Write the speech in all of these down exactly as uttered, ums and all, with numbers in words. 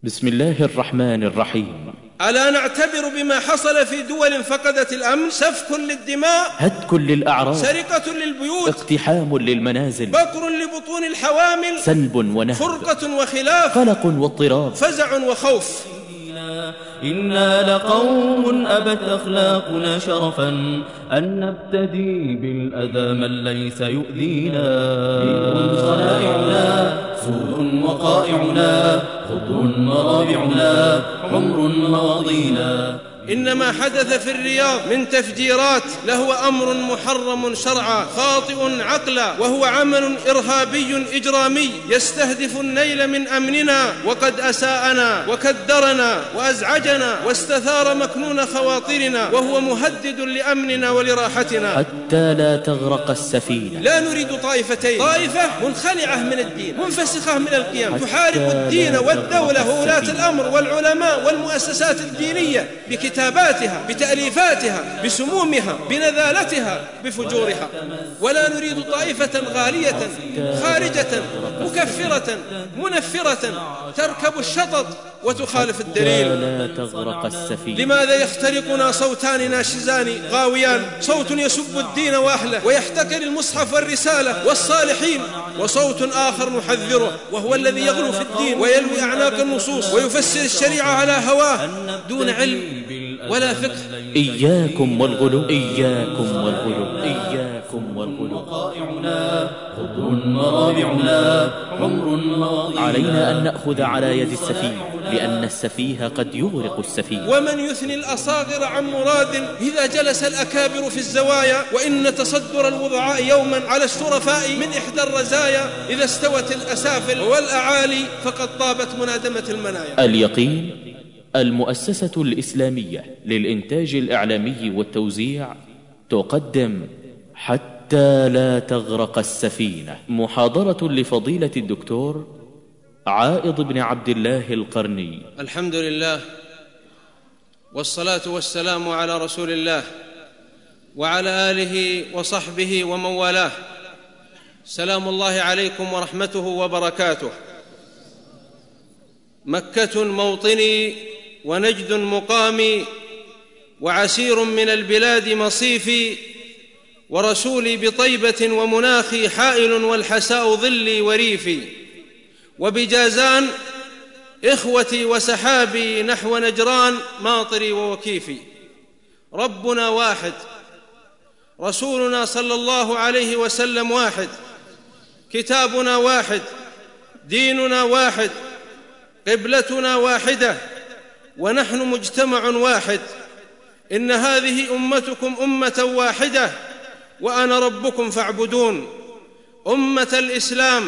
بسم الله الرحمن الرحيم. ألا نعتبر بما حصل في دول فقدت الأمن؟ سفك للدماء، هتك للأعراض، سرقة للبيوت، اقتحام للمنازل، بكر لبطون الحوامل، سلب ونهب، فرقة وخلاف، قلق واضطراب، فزع وخوف. إنا لقوم أبت أخلاقنا شرفا أن نبتدي بالأذى من ليس يؤذينا. بئر صنائعنا، سود وقائعنا، خضر مرابعنا، حمر مواضينا. إنما حدث في الرياض من تفجيرات لهو أمر محرم شرعا خاطئ عقلا، وهو عمل إرهابي إجرامي يستهدف النيل من أمننا، وقد أساءنا وكدرنا وأزعجنا واستثار مكنون خواطرنا، وهو مهدد لأمننا ولراحتنا. حتى لا تغرق السفينة. لا نريد طائفتين، طائفة منخلعة من الدين منفسخة من القيم تحارب الدين والدولة وولاة الأمر والعلماء والمؤسسات الدينية بكتاباتها، بتأليفاتها، بسمومها، بنذالتها، بفجورها. ولا نريد طائفة غالية خارجة مكفرة منفرة تركب الشطط وتخالف الدليل. لا تغرق السفينة. لماذا يخترقنا صوتان ناشزان غاويان؟ صوت يسب الدين وأهله ويحتكر المصحف والرسالة والصالحين، وصوت آخر نحذره وهو الذي يغلو في الدين ويلوي أعناق النصوص ويفسر الشريعة على هواه دون علم ولا فقه. إياكم والغلو، إياكم والغلو، إياكم والغلو. علينا أن نأخذ على يد السفيه، لأن السفيه قد يغرق السفيه. ومن يثني الأصاغر عن مراد إذا جلس الأكابر في الزوايا، وإن تصدر الوضعاء يوما على الشرفاء من إحدى الرزايا، إذا استوت الأسافل والأعالي فقد طابت منادمة المنايا. اليقين المؤسسة الإسلامية للإنتاج الإعلامي والتوزيع تقدم حتى لا تغرق السفينة، محاضرة لفضيلة الدكتور عائض بن عبد الله القرني. الحمد لله والصلاة والسلام على رسول الله وعلى آله وصحبه ومن والاه. سلام الله عليكم ورحمته وبركاته. مكة موطني ونجد مقامي، وعسير من البلاد مصيفي، ورسولي بطيبة ومناخي حائل، والحساء ظلي وريفي، وبجازان إخوتي وسحابي نحو نجران ماطري ووكيفي. ربنا واحد، رسولنا صلى الله عليه وسلم واحد، كتابنا واحد، ديننا واحد، قبلتنا واحدة، ونحن مجتمع واحد. إن هذه أمتكم أمة واحدة وأنا ربكم فاعبدون. أمة الإسلام،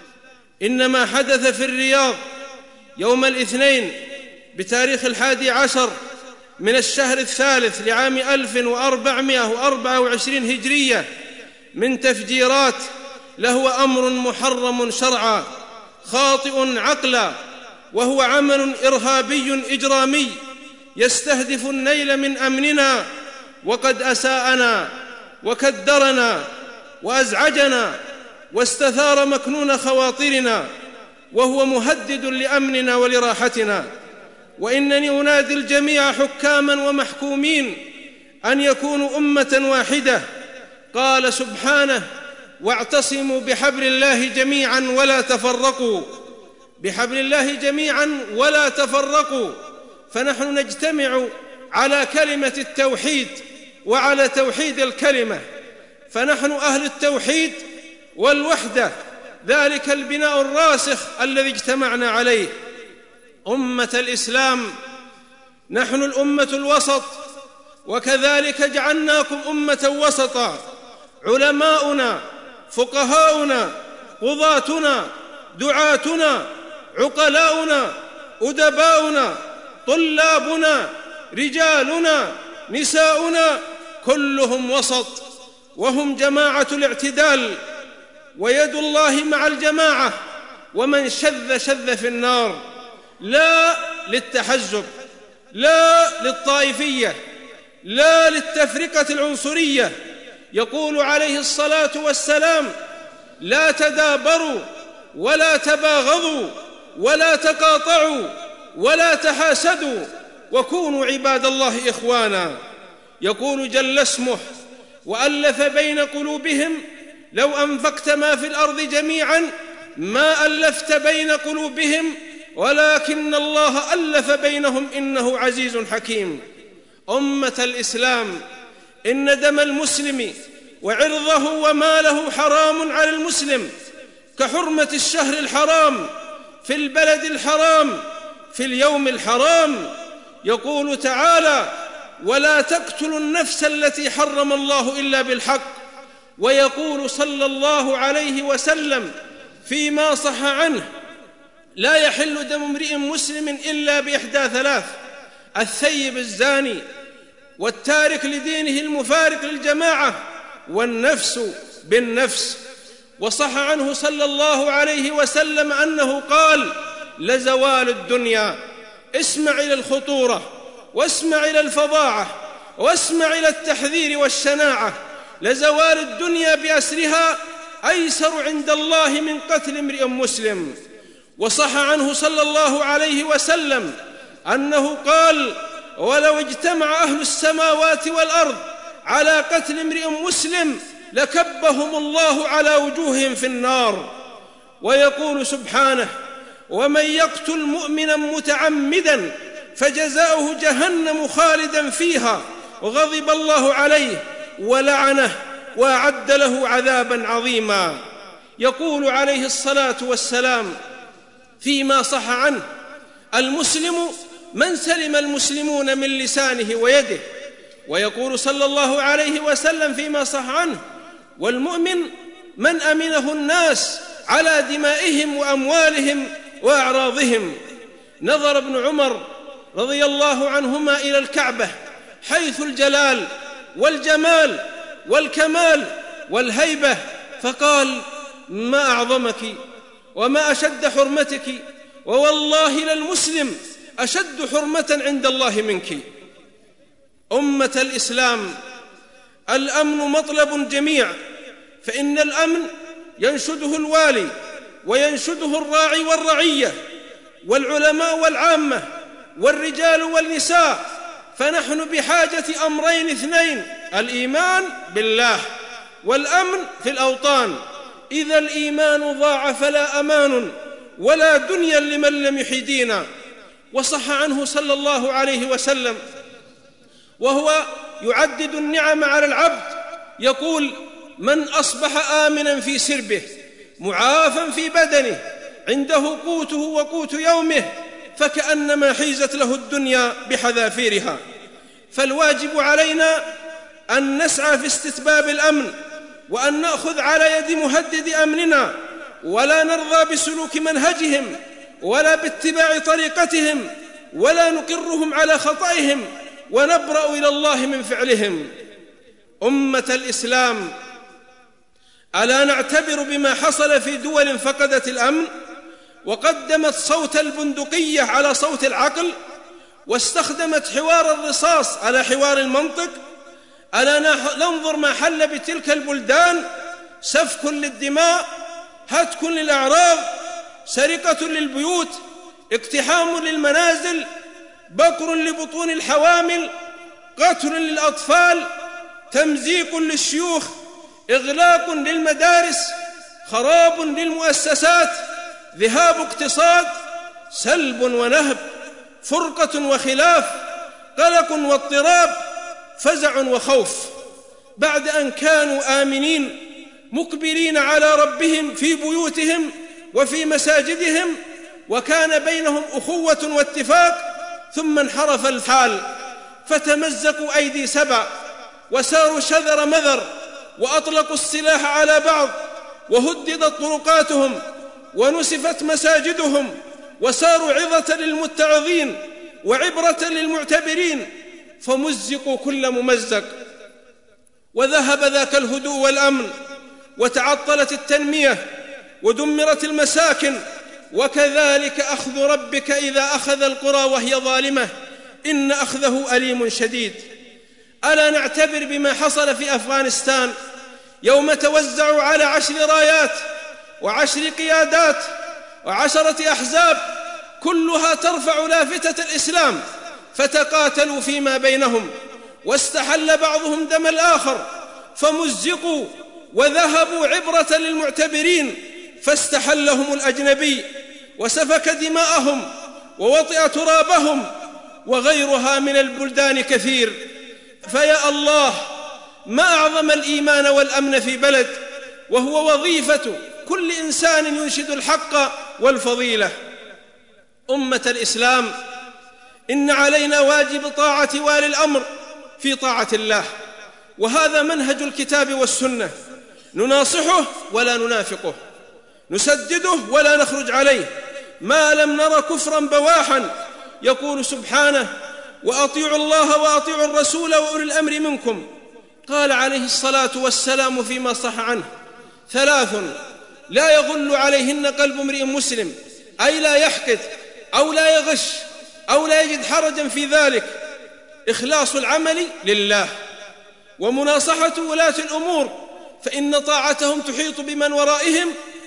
إن ما حدث في الرياض يوم الاثنين بتاريخ الحادي عشر من الشهر الثالث لعام ألف وأربعمائة وأربعة وعشرين هجرية من تفجيرات لهو أمر محرم شرعا خاطئ عقلا، وهو عمل إرهابي إجرامي يستهدف النيل من أمننا، وقد أساءنا وكدرنا وأزعجنا واستثار مكنون خواطرنا، وهو مهدد لأمننا ولراحتنا. وإنني أنادي الجميع حكاما ومحكومين أن يكونوا أمة واحدة. قال سبحانه: واعتصموا بحبل الله جميعا ولا تفرقوا. بحبل الله جميعا ولا تفرقوا، فنحن نجتمع على كلمة التوحيد وعلى توحيد الكلمة، فنحن أهل التوحيد والوحدة، ذلك البناء الراسخ الذي اجتمعنا عليه. أمة الإسلام، نحن الأمة الوسط، وكذلك جعلناكم أمة وسطا. علماؤنا، فقهاؤنا، قضاتنا، دعاتنا، عقلاؤنا، أدباؤنا، طلابنا، رجالنا، نساؤنا، كلهم وسط، وهم جماعة الاعتدال، ويد الله مع الجماعة، ومن شذ شذ في النار. لا للتحزب، لا للطائفية، لا للتفرقة العنصرية. يقول عليه الصلاة والسلام: لا تدابروا ولا تباغضوا ولا تقاطعوا ولا تحاسدوا وكونوا عباد الله إخوانا. يقول جل اسمه: وألف بين قلوبهم لو أنفقت ما في الأرض جميعا ما ألفت بين قلوبهم ولكن الله ألف بينهم إنه عزيز حكيم. أمة الإسلام، إن دم المسلم وعرضه وماله حرام على المسلم كحرمة الشهر الحرام في البلد الحرام في اليوم الحرام. يقول تعالى: ولا تقتلوا النفس التي حرم الله إلا بالحق. ويقول صلى الله عليه وسلم فيما صح عنه: لا يحل دم امرئ مسلم إلا بإحدى ثلاث: الثيب الزاني، والتارك لدينه المفارق للجماعة، والنفس بالنفس. وصح عنه صلى الله عليه وسلم أنه قال: لزوال الدنيا، اسمع إلى الخطورة واسمع إلى الفظاعة واسمع إلى التحذير والشناعة، لزوال الدنيا بأسرها أيسر عند الله من قتل امرئ مسلم. وصح عنه صلى الله عليه وسلم أنه قال: ولو اجتمع أهل السماوات والأرض على قتل امرئ مسلم لكبهم الله على وجوههم في النار. ويقول سبحانه: ومن يقتل مؤمنا متعمدا فجزاؤه جهنم خالدا فيها وغضب الله عليه ولعنه وأعد له عذابا عظيما. يقول عليه الصلاة والسلام فيما صح عنه: المسلم من سلم المسلمون من لسانه ويده. ويقول صلى الله عليه وسلم فيما صح عنه: والمؤمن من أمنه الناس على دمائهم وأموالهم وأعراضهم. نظر ابن عمر رضي الله عنهما إلى الكعبة حيث الجلال والجمال والكمال والهيبة فقال: ما أعظمك وما أشد حرمتك، ووالله للمسلم أشد حرمة عند الله منك. أمة الإسلام، الأمن مطلب جميع، فإن الأمن ينشده الوالي وينشده الراعي والرعية والعلماء والعامة والرجال والنساء. فنحن بحاجة أمرين اثنين: الإيمان بالله والأمن في الأوطان. إذا الإيمان ضاع فلا أمان ولا دنيا لمن لم يحيدينا. وصح عنه صلى الله عليه وسلم وهو يعدد النعم على العبد يقول: من أصبح آمنا في سربه معافا في بدنه عنده قوته وقوت يومه فكأنما حيزت له الدنيا بحذافيرها. فالواجب علينا أن نسعى في استتباب الأمن، وأن نأخذ على يد مهدد أمننا، ولا نرضى بسلوك منهجهم ولا باتباع طريقتهم، ولا نقرهم على خطئهم ونبرأ إلى الله من فعلهم. أمة الإسلام، ألا نعتبر بما حصل في دول فقدت الأمن وقدمت صوت البندقية على صوت العقل، واستخدمت حوار الرصاص على حوار المنطق؟ ألا ننظر ما حل بتلك البلدان: سفك للدماء، هتك للأعراض، سرقة للبيوت، اقتحام للمنازل، بكر لبطون الحوامل، قتل للأطفال، تمزيق للشيوخ، إغلاق للمدارس، خراب للمؤسسات، ذهاب اقتصاد، سلب ونهب، فرقة وخلاف، قلق واضطراب، فزع وخوف. بعد أن كانوا آمنين مقبلين على ربهم في بيوتهم وفي مساجدهم وكان بينهم أخوة واتفاق، ثم انحرف الحال فتمزقوا أيدي سبع وساروا شذر مذر وأطلقوا السلاح على بعض وهددت طرقاتهم ونسفت مساجدهم وساروا عظة للمتعظين وعبرة للمعتبرين، فمزقوا كل ممزق، وذهب ذاك الهدوء والأمن، وتعطلت التنمية، ودمرت المساكن. وكذلك أخذ ربك إذا أخذ القرى وهي ظالمة إن أخذه أليم شديد. ألا نعتبر بما حصل في أفغانستان يوم توزعوا على عشر رايات وعشر قيادات وعشرة أحزاب، كلها ترفع لافتة الإسلام، فتقاتلوا فيما بينهم، واستحل بعضهم دم الآخر، فمزقوا وذهبوا عبرة للمعتبرين، فاستحلهم الأجنبي وسفك دماءهم ووطئ ترابهم، وغيرها من البلدان كثير. فيا الله، ما أعظم الإيمان والأمن في بلد، وهو وظيفة كل إنسان ينشد الحق والفضيلة. أمة الإسلام، إن علينا واجب طاعة والي الأمر في طاعة الله، وهذا منهج الكتاب والسنة، نناصحه ولا ننافقه، نسدده ولا نخرج عليه، ما لم نر كفرا بواحا. يقول سبحانه: وأطيعوا الله وأطيعوا الرسول وأولي الأمر منكم. قال عليه الصلاة والسلام فيما صح عنه: ثلاث لا يغل عليهن قلب امرئ مسلم، أي لا يحقد أو لا يغش أو لا يجد حرجا في ذلك: إخلاص العمل لله، ومناصحة ولاة الأمور فإن طاعتهم تحيط بمن ورائهم،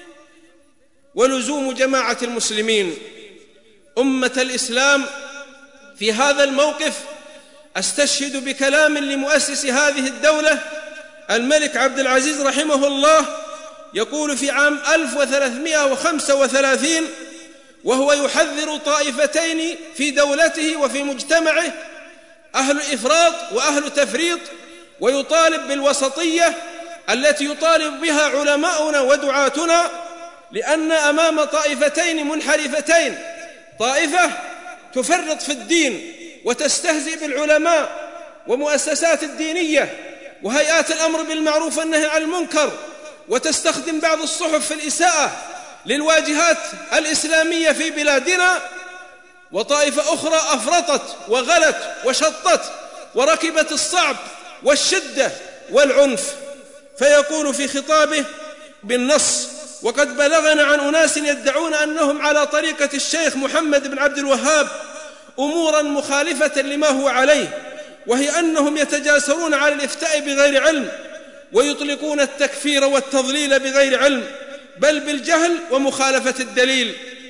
ولزوم جماعة المسلمين. أمة الإسلام، في هذا الموقف أستشهد بكلام لمؤسس هذه الدولة الملك عبد العزيز رحمه الله، يقول في عام ألف وثلاثمائة وخمسة وثلاثين وهو يحذر طائفتين في دولته وفي مجتمعه، أهل الإفراط وأهل التفريط، ويطالب بالوسطية التي يطالب بها علماؤنا ودعاتنا، لأن أمام طائفتين منحرفتين: طائفة تفرط في الدين وتستهزئ بالعلماء ومؤسسات الدينية وهيئات الأمر بالمعروف والنهي عن المنكر، وتستخدم بعض الصحف في الإساءة للواجهات الإسلامية في بلادنا، وطائفة أخرى أفرطت وغلت وشطت وركبت الصعب والشدة والعنف. فيقول في خطابه بالنص: وقد بلغنا عن أناس يدعون أنهم على طريقة الشيخ محمد بن عبد الوهاب أمورا مخالفة لما هو عليه، وهي أنهم يتجاسرون على الإفتاء بغير علم، ويطلقون التكفير والتضليل بغير علم، بل بالجهل ومخالفة الدليل،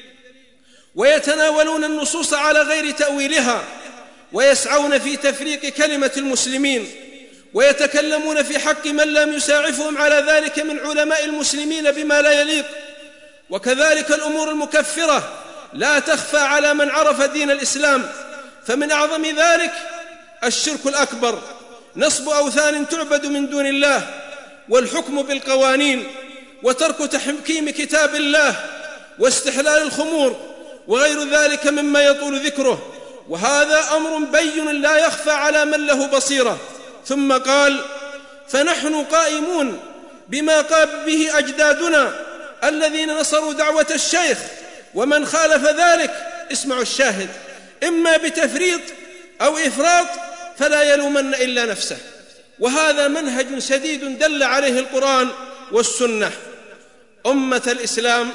ويتناولون النصوص على غير تأويلها، ويسعون في تفريق كلمة المسلمين، ويتكلمون في حق من لم يساعفهم على ذلك من علماء المسلمين بما لا يليق. وكذلك الأمور المكفرة لا تخفى على من عرف دين الإسلام، فمن أعظم ذلك الشرك الأكبر، نصب أوثان تعبد من دون الله، والحكم بالقوانين، وترك تحكيم كتاب الله، واستحلال الخمور، وغير ذلك مما يطول ذكره، وهذا أمر بين لا يخفى على من له بصيرة. ثم قال: فنحن قائمون بما قام به أجدادنا الذين نصروا دعوة الشيخ، ومن خالف ذلك، اسمعوا الشاهد، إما بتفريط أو إفراط فلا يلومن إلا نفسه. وهذا منهج سديد دل عليه القرآن والسنة. أمة الإسلام،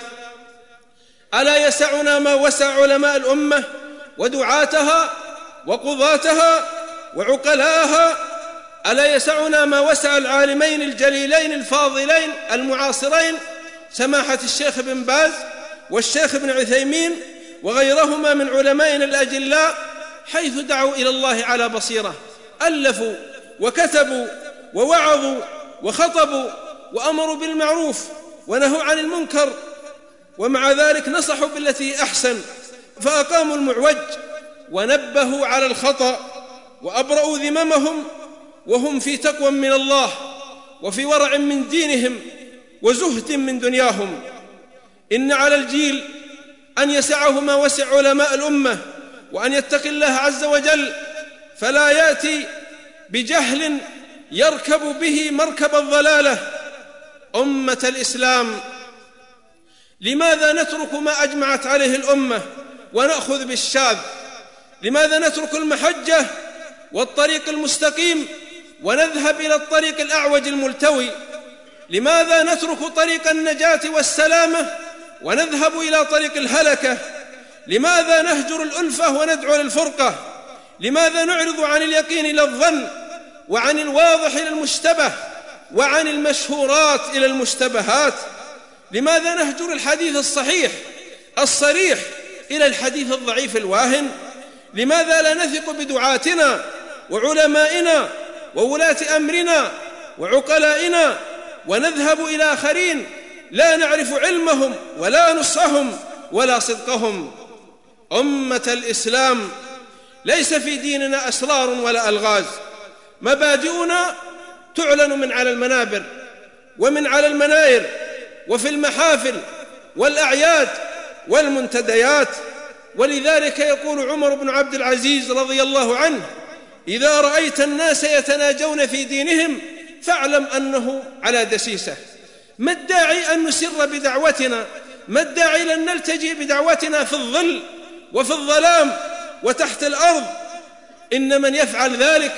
ألا يسعنا ما وسع علماء الأمة ودعاتها وقضاتها وعقلاءها؟ ألا يسعنا ما وسع العالمين الجليلين الفاضلين المعاصرين، سماحة الشيخ بن باز والشيخ ابن عثيمين وغيرهما من علمائنا الأجلاء، حيث دعوا إلى الله على بصيرة، ألفوا وكتبوا ووعظوا وخطبوا وأمروا بالمعروف ونهوا عن المنكر، ومع ذلك نصحوا بالتي أحسن، فأقاموا المعوج ونبهوا على الخطأ وأبرأوا ذممهم، وهم في تقوى من الله وفي ورع من دينهم وزهد من دنياهم. إن على الجيل أن يسعه ما وسع علماء الأمة، وأن يتقي الله عز وجل، فلا يأتي بجهل يركب به مركب الضلالة. أمة الإسلام، لماذا نترك ما أجمعت عليه الأمة ونأخذ بالشاذ؟ لماذا نترك المحجة والطريق المستقيم ونذهب إلى الطريق الأعوج الملتوي؟ لماذا نترك طريق النجاة والسلامة ونذهب إلى طريق الهلكة؟ لماذا نهجر الألفة وندعو للفرقة؟ لماذا نعرض عن اليقين إلى الظن، وعن الواضح إلى المشتبه، وعن المشهورات إلى المشتبهات؟ لماذا نهجر الحديث الصحيح الصريح إلى الحديث الضعيف الواهن؟ لماذا لا نثق بدعاتنا وعلمائنا وولاة أمرنا وعقلائنا ونذهب إلى آخرين لا نعرف علمهم ولا نصحهم ولا صدقهم؟ أمة الإسلام، ليس في ديننا أسرار ولا ألغاز، مبادئنا تعلن من على المنابر ومن على المناير وفي المحافل والأعياد والمنتديات. ولذلك يقول عمر بن عبد العزيز رضي الله عنه: إذا رأيت الناس يتناجون في دينهم فاعلم أنه على دسيسة. ما الداعي أن نسر بدعوتنا؟ ما الداعي لن نلتجئ بدعوتنا في الظل وفي الظلام وتحت الأرض؟ إن من يفعل ذلك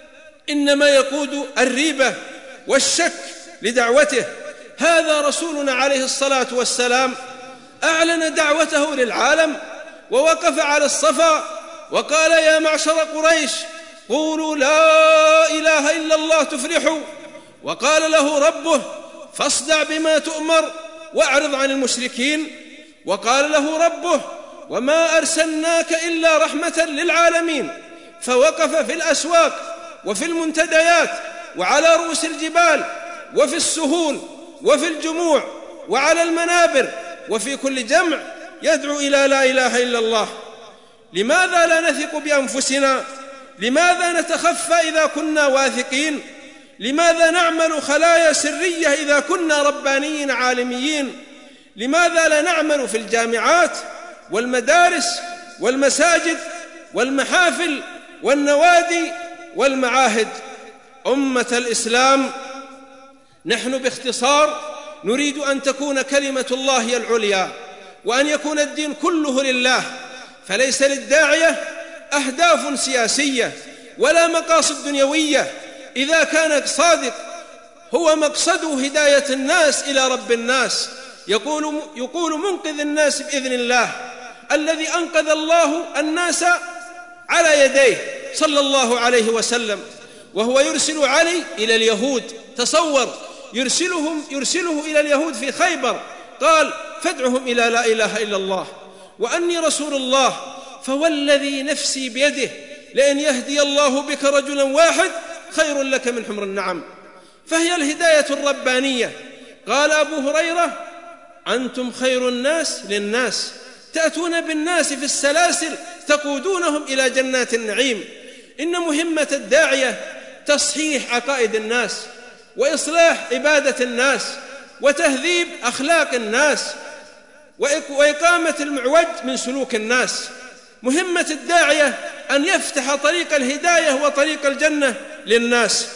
إنما يقود الريبة والشك لدعوته. هذا رسولنا عليه الصلاة والسلام أعلن دعوته للعالم، ووقف على الصفا وقال: يا معشر قريش قولوا لا إله إلا الله تفلحوا. وقال له ربه: فاصدع بما تؤمر واعرض عن المشركين. وقال له ربه: وما أرسلناك إلا رحمة للعالمين. فوقف في الأسواق وفي المنتديات وعلى رؤوس الجبال وفي السهول وفي الجموع وعلى المنابر وفي كل جمع يدعو إلى لا إله إلا الله. لماذا لا نثق بأنفسنا؟ لماذا نتخفى إذا كنا واثقين؟ لماذا نعمل خلايا سرية إذا كنا ربانيين عالميين؟ لماذا لا نعمل في الجامعات والمدارس والمساجد والمحافل والنوادي والمعاهد؟ أمة الإسلام، نحن باختصار نريد أن تكون كلمة الله هي العليا، وأن يكون الدين كله لله، فليس للداعية أهداف سياسية ولا مقاصد دنيوية. إذا كان صادق هو مقصده هداية الناس إلى رب الناس، يقول, يقول منقذ الناس بإذن الله، الذي أنقذ الله الناس على يديه صلى الله عليه وسلم، وهو يرسل علي إلى اليهود. تصور، يرسلهم يرسله إلى اليهود في خيبر، قال: فادعهم إلى لا إله إلا الله وأني رسول الله، فوالذي نفسي بيده لأن يهدي الله بك رجلا واحد خير لك من حمر النعم. فهي الهداية الربانية. قال أبو هريرة: أنتم خير الناس للناس، تأتون بالناس في السلاسل تقودونهم إلى جنات النعيم. إن مهمة الداعية تصحيح عقائد الناس، وإصلاح عبادة الناس، وتهذيب أخلاق الناس، وإقامة المعوج من سلوك الناس. مهمة الداعية أن يفتح طريق الهداية وطريق الجنة للناس.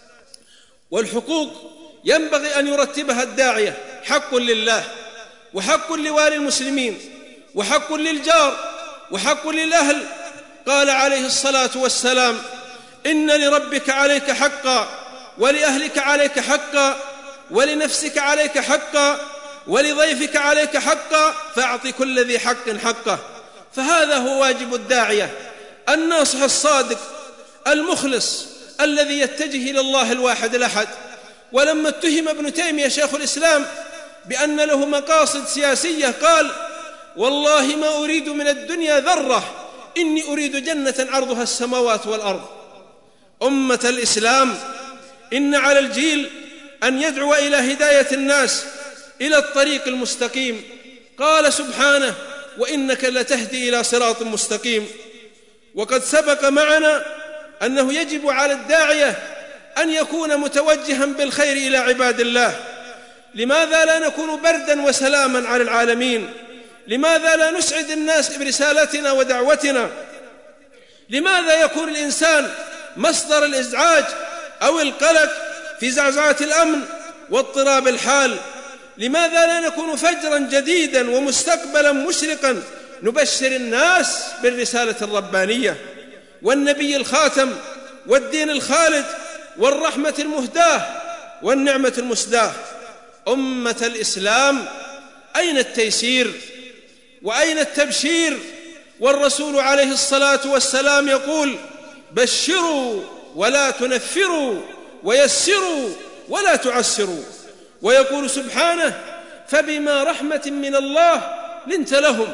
والحقوق ينبغي أن يرتبها الداعية: حق لله، وحق لوالي المسلمين، وحق للجار، وحق للأهل. قال عليه الصلاة والسلام: إن لربك عليك حقا، ولأهلك عليك حقا، ولنفسك عليك حقا، ولضيفك عليك حقا، فأعط كل ذي حق حقه. فهذا هو واجب الداعية الناصح الصادق المخلص الذي يتجه إلى الله الواحد الأحد. ولما اتهم ابن تيمية شيخ الإسلام بأن له مقاصد سياسية قال: والله ما أريد من الدنيا ذرة، إني أريد جنة عرضها السماوات والأرض. أمة الإسلام، إن على الجيل أن يدعو إلى هداية الناس إلى الطريق المستقيم. قال سبحانه: وإنك لتهدي إلى صراط مستقيم. وقد سبق معنا أنه يجب على الداعية أن يكون متوجها بالخير إلى عباد الله. لماذا لا نكون بردا وسلاما على العالمين؟ لماذا لا نسعد الناس برسالتنا ودعوتنا؟ لماذا يكون الإنسان مصدر الإزعاج أو القلق في زعزعة الأمن واضطراب الحال؟ لماذا لا نكون فجرا جديدا ومستقبلا مشرقا نبشر الناس بالرسالة الربانية والنبي الخاتم والدين الخالد والرحمة المهداة والنعمة المسداة؟ أمة الإسلام، أين التيسير وأين التبشير؟ والرسول عليه الصلاة والسلام يقول: بشروا ولا تنفروا، ويسروا ولا تعسروا. ويقول سبحانه: فبما رحمة من الله لنت لهم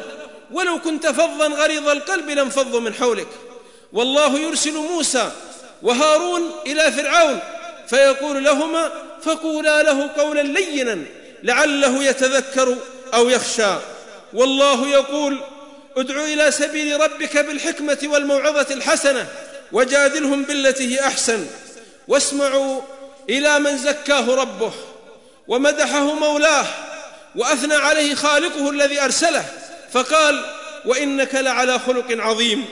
ولو كنت فظا غليظ القلب لانفضوا من حولك. والله يرسل موسى وهارون إلى فرعون فيقول لهما فقولا له قولا لينا لعله يتذكر أو يخشى. والله يقول ادع إلى سبيل ربك بالحكمة والموعظة الحسنة وجادلهم بالتي هي أحسن. واسمعوا إلى من زكاه ربه ومدحه مولاه وأثنى عليه خالقه الذي أرسله فقال وإنك لعلى خلق عظيم.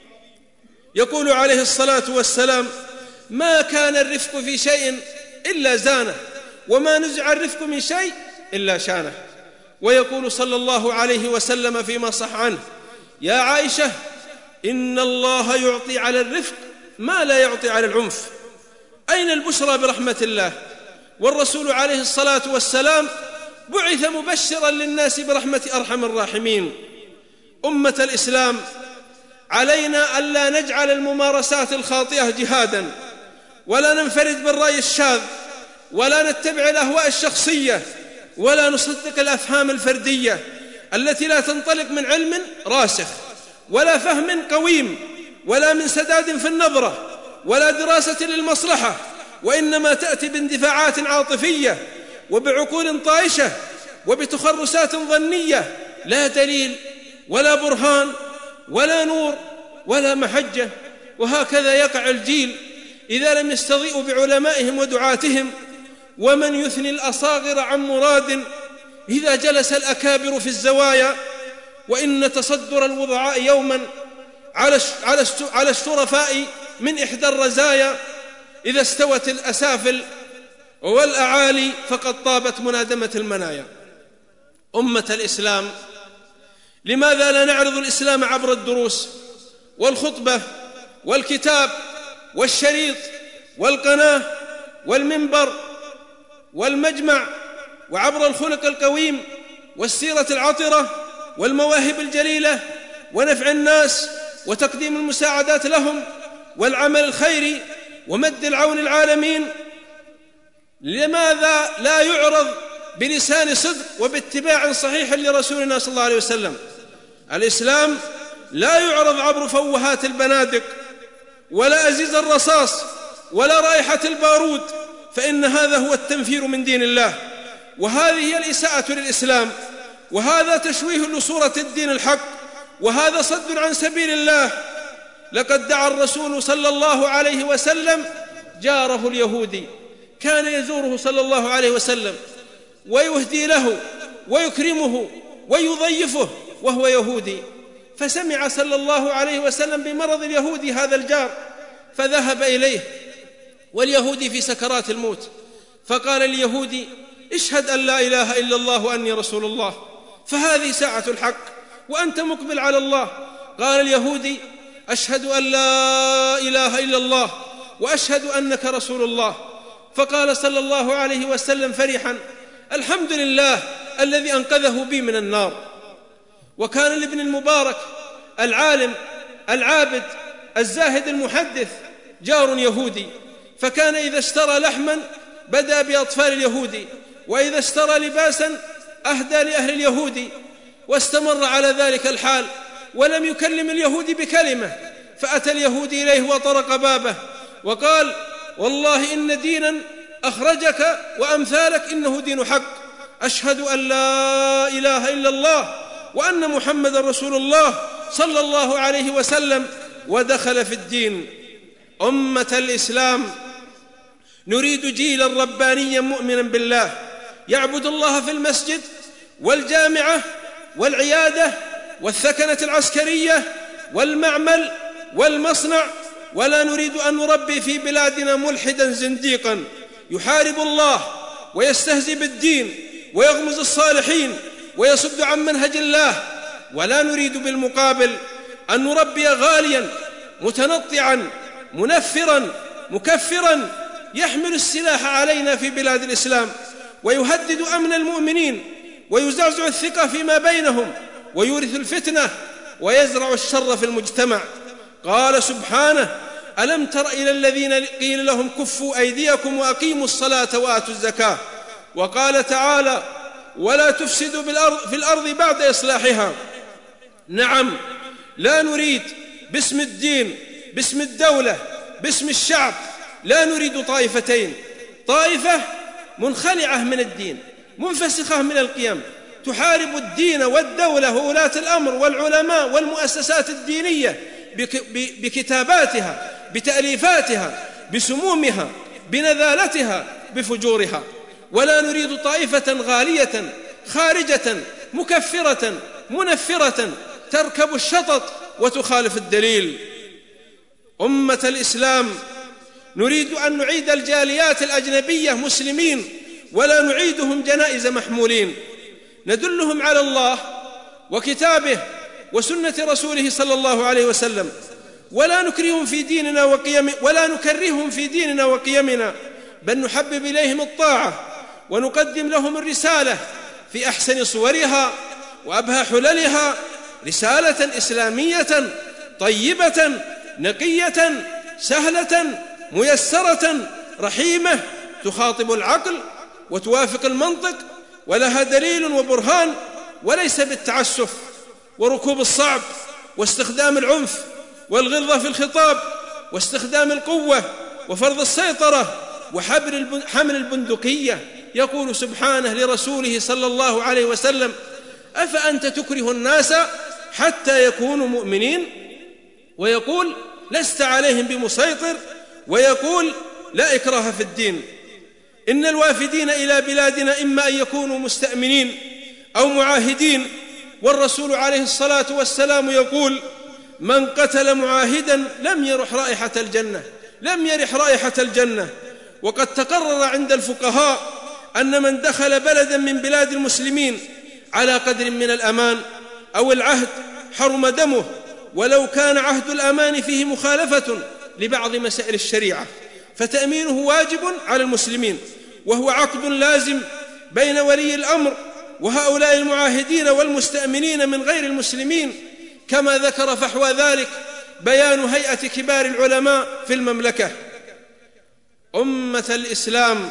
يقول عليه الصلاة والسلام ما كان الرفق في شيء إلا زانه وما نزع الرفق من شيء إلا شانه. ويقول صلى الله عليه وسلم فيما صح عنه يا عائشة إن الله يعطي على الرفق ما لا يعطي على العنف. أين البشرى برحمة الله؟ والرسول عليه الصلاة والسلام بعث مبشرا للناس برحمة أرحم الراحمين. أمة الإسلام، علينا ألا نجعل الممارسات الخاطئة جهادا، ولا ننفرد بالرأي الشاذ، ولا نتبع الأهواء الشخصية، ولا نصدق الأفهام الفردية التي لا تنطلق من علم راسخ ولا فهم قويم ولا من سداد في النظرة ولا دراسة للمصلحة، وإنما تأتي باندفاعات عاطفية وبعقول طائشة وبتخرسات ظنية لا دليل ولا برهان ولا نور ولا محجة. وهكذا يقع الجيل إذا لم يستضيئوا بعلمائهم ودعاتهم. ومن يثني الأصاغر عن مراد إذا جلس الأكابر في الزوايا. وإن تصدر الوضعاء يوما على الشرفاء من إحدى الرزايا إذا استوت الأسافل والأعالي فقد طابت منادمة المنايا. أمة الإسلام، لماذا لا نعرض الإسلام عبر الدروس والخطبة والكتاب والشريط والقناة والمنبر والمجمع، وعبر الخلق القويم والسيرة العطرة والمواهب الجليلة ونفع الناس وتقديم المساعدات لهم والعمل الخيري ومد العون العالمين؟ لماذا لا يعرض بلسان صدق وباتباع صحيح لرسولنا صلى الله عليه وسلم؟ الإسلام لا يعرض عبر فوهات البنادق ولا أزيز الرصاص ولا رائحة البارود، فإن هذا هو التنفير من دين الله، وهذه هي الإساءة للإسلام، وهذا تشويه لصورة الدين الحق، وهذا صد عن سبيل الله. لقد دعا الرسول صلى الله عليه وسلم جاره اليهودي، كان يزوره صلى الله عليه وسلم ويهدي له ويكرمه ويضيفه وهو يهودي، فسمع صلى الله عليه وسلم بمرض اليهودي هذا الجار فذهب إليه واليهودي في سكرات الموت، فقال اليهودي اشهد أن لا إله إلا الله وأني رسول الله، فهذه ساعة الحق وأنت مقبل على الله. قال اليهودي أشهد أن لا إله إلا الله وأشهد أنك رسول الله. فقال صلى الله عليه وسلم فرحا الحمد لله الذي أنقذه بي من النار. وكان لابن المبارك العالم العابد الزاهد المحدث جار يهودي، فكان إذا اشترى لحما بدأ بأطفال اليهودي، وإذا اشترى لباسا أهدى لأهل اليهودي، واستمر على ذلك الحال ولم يكلم اليهودي بكلمة. فأتى اليهودي إليه وطرق بابه وقال والله إن دينا أخرجك وأمثالك إنه دين حق، أشهد أن لا إله إلا الله وأن محمد رسول الله صلى الله عليه وسلم، ودخل في الدين. أمة الإسلام، نريد جيلا ربانيا مؤمنا بالله يعبد الله في المسجد والجامعة والعيادة والثكنة العسكرية والمعمل والمصنع، ولا نريد أن نربي في بلادنا ملحدا زنديقا يحارب الله ويستهزئ بالدين ويغمز الصالحين ويصد عن منهج الله، ولا نريد بالمقابل أن نربي غاليا متنطعا منفرا مكفرا يحمل السلاح علينا في بلاد الإسلام ويهدد أمن المؤمنين ويزعزع الثقة فيما بينهم ويورث الفتنة ويزرع الشر في المجتمع. قال سبحانه ألم تر إلى الذين قيل لهم كفوا أيديكم وأقيموا الصلاة وآتوا الزكاة. وقال تعالى ولا تفسدوا في الأرض بعد إصلاحها. نعم، لا نريد باسم الدين، باسم الدولة، باسم الشعب، لا نريد طائفتين: طائفة منخلعة من الدين، منفسخة من القيم، تحارب الدين والدولة وولاة الأمر والعلماء والمؤسسات الدينية بكتاباتها، بتأليفاتها، بسمومها، بنذالتها، بفجورها. ولا نريد طائفة غالية خارجة مكفرة منفرة تركب الشطط وتخالف الدليل. أمة الإسلام، نريد أن نعيد الجاليات الأجنبية مسلمين، ولا نعيدهم جنائز محمولين، ندلهم على الله وكتابه وسنة رسوله صلى الله عليه وسلم، ولا نكرههم في ديننا وقيم ولا نكرههم في ديننا وقيمنا، بل نحبب إليهم الطاعة ونقدم لهم الرسالة في أحسن صورها وأبهى حللها، رسالة إسلامية طيبة نقية سهلة ميسرة رحيمة، تخاطب العقل وتوافق المنطق، ولها دليل وبرهان، وليس بالتعسف وركوب الصعب واستخدام العنف والغلظة في الخطاب واستخدام القوة وفرض السيطرة وحمل البندقية. يقول سبحانه لرسوله صلى الله عليه وسلم: أفأنت تكره الناس حتى يكونوا مؤمنين؟ ويقول: لست عليهم بمسيطر، ويقول: لا إكراه في الدين. إن الوافدين إلى بلادنا إما أن يكونوا مستأمنين أو معاهدين، والرسول عليه الصلاة والسلام يقول: من قتل معاهدا لم يرح رائحة الجنة لم يرح رائحة الجنة. وقد تقرر عند الفقهاء أن من دخل بلدا من بلاد المسلمين على قدر من الأمان أو العهد حرم دمه، ولو كان عهد الأمان فيه مخالفة لبعض مسائل الشريعة، فتأمينه واجب على المسلمين، وهو عقد لازم بين ولي الأمر وهؤلاء المعاهدين والمستأمنين من غير المسلمين، كما ذكر فحوى ذلك بيان هيئة كبار العلماء في المملكة. أمة الإسلام،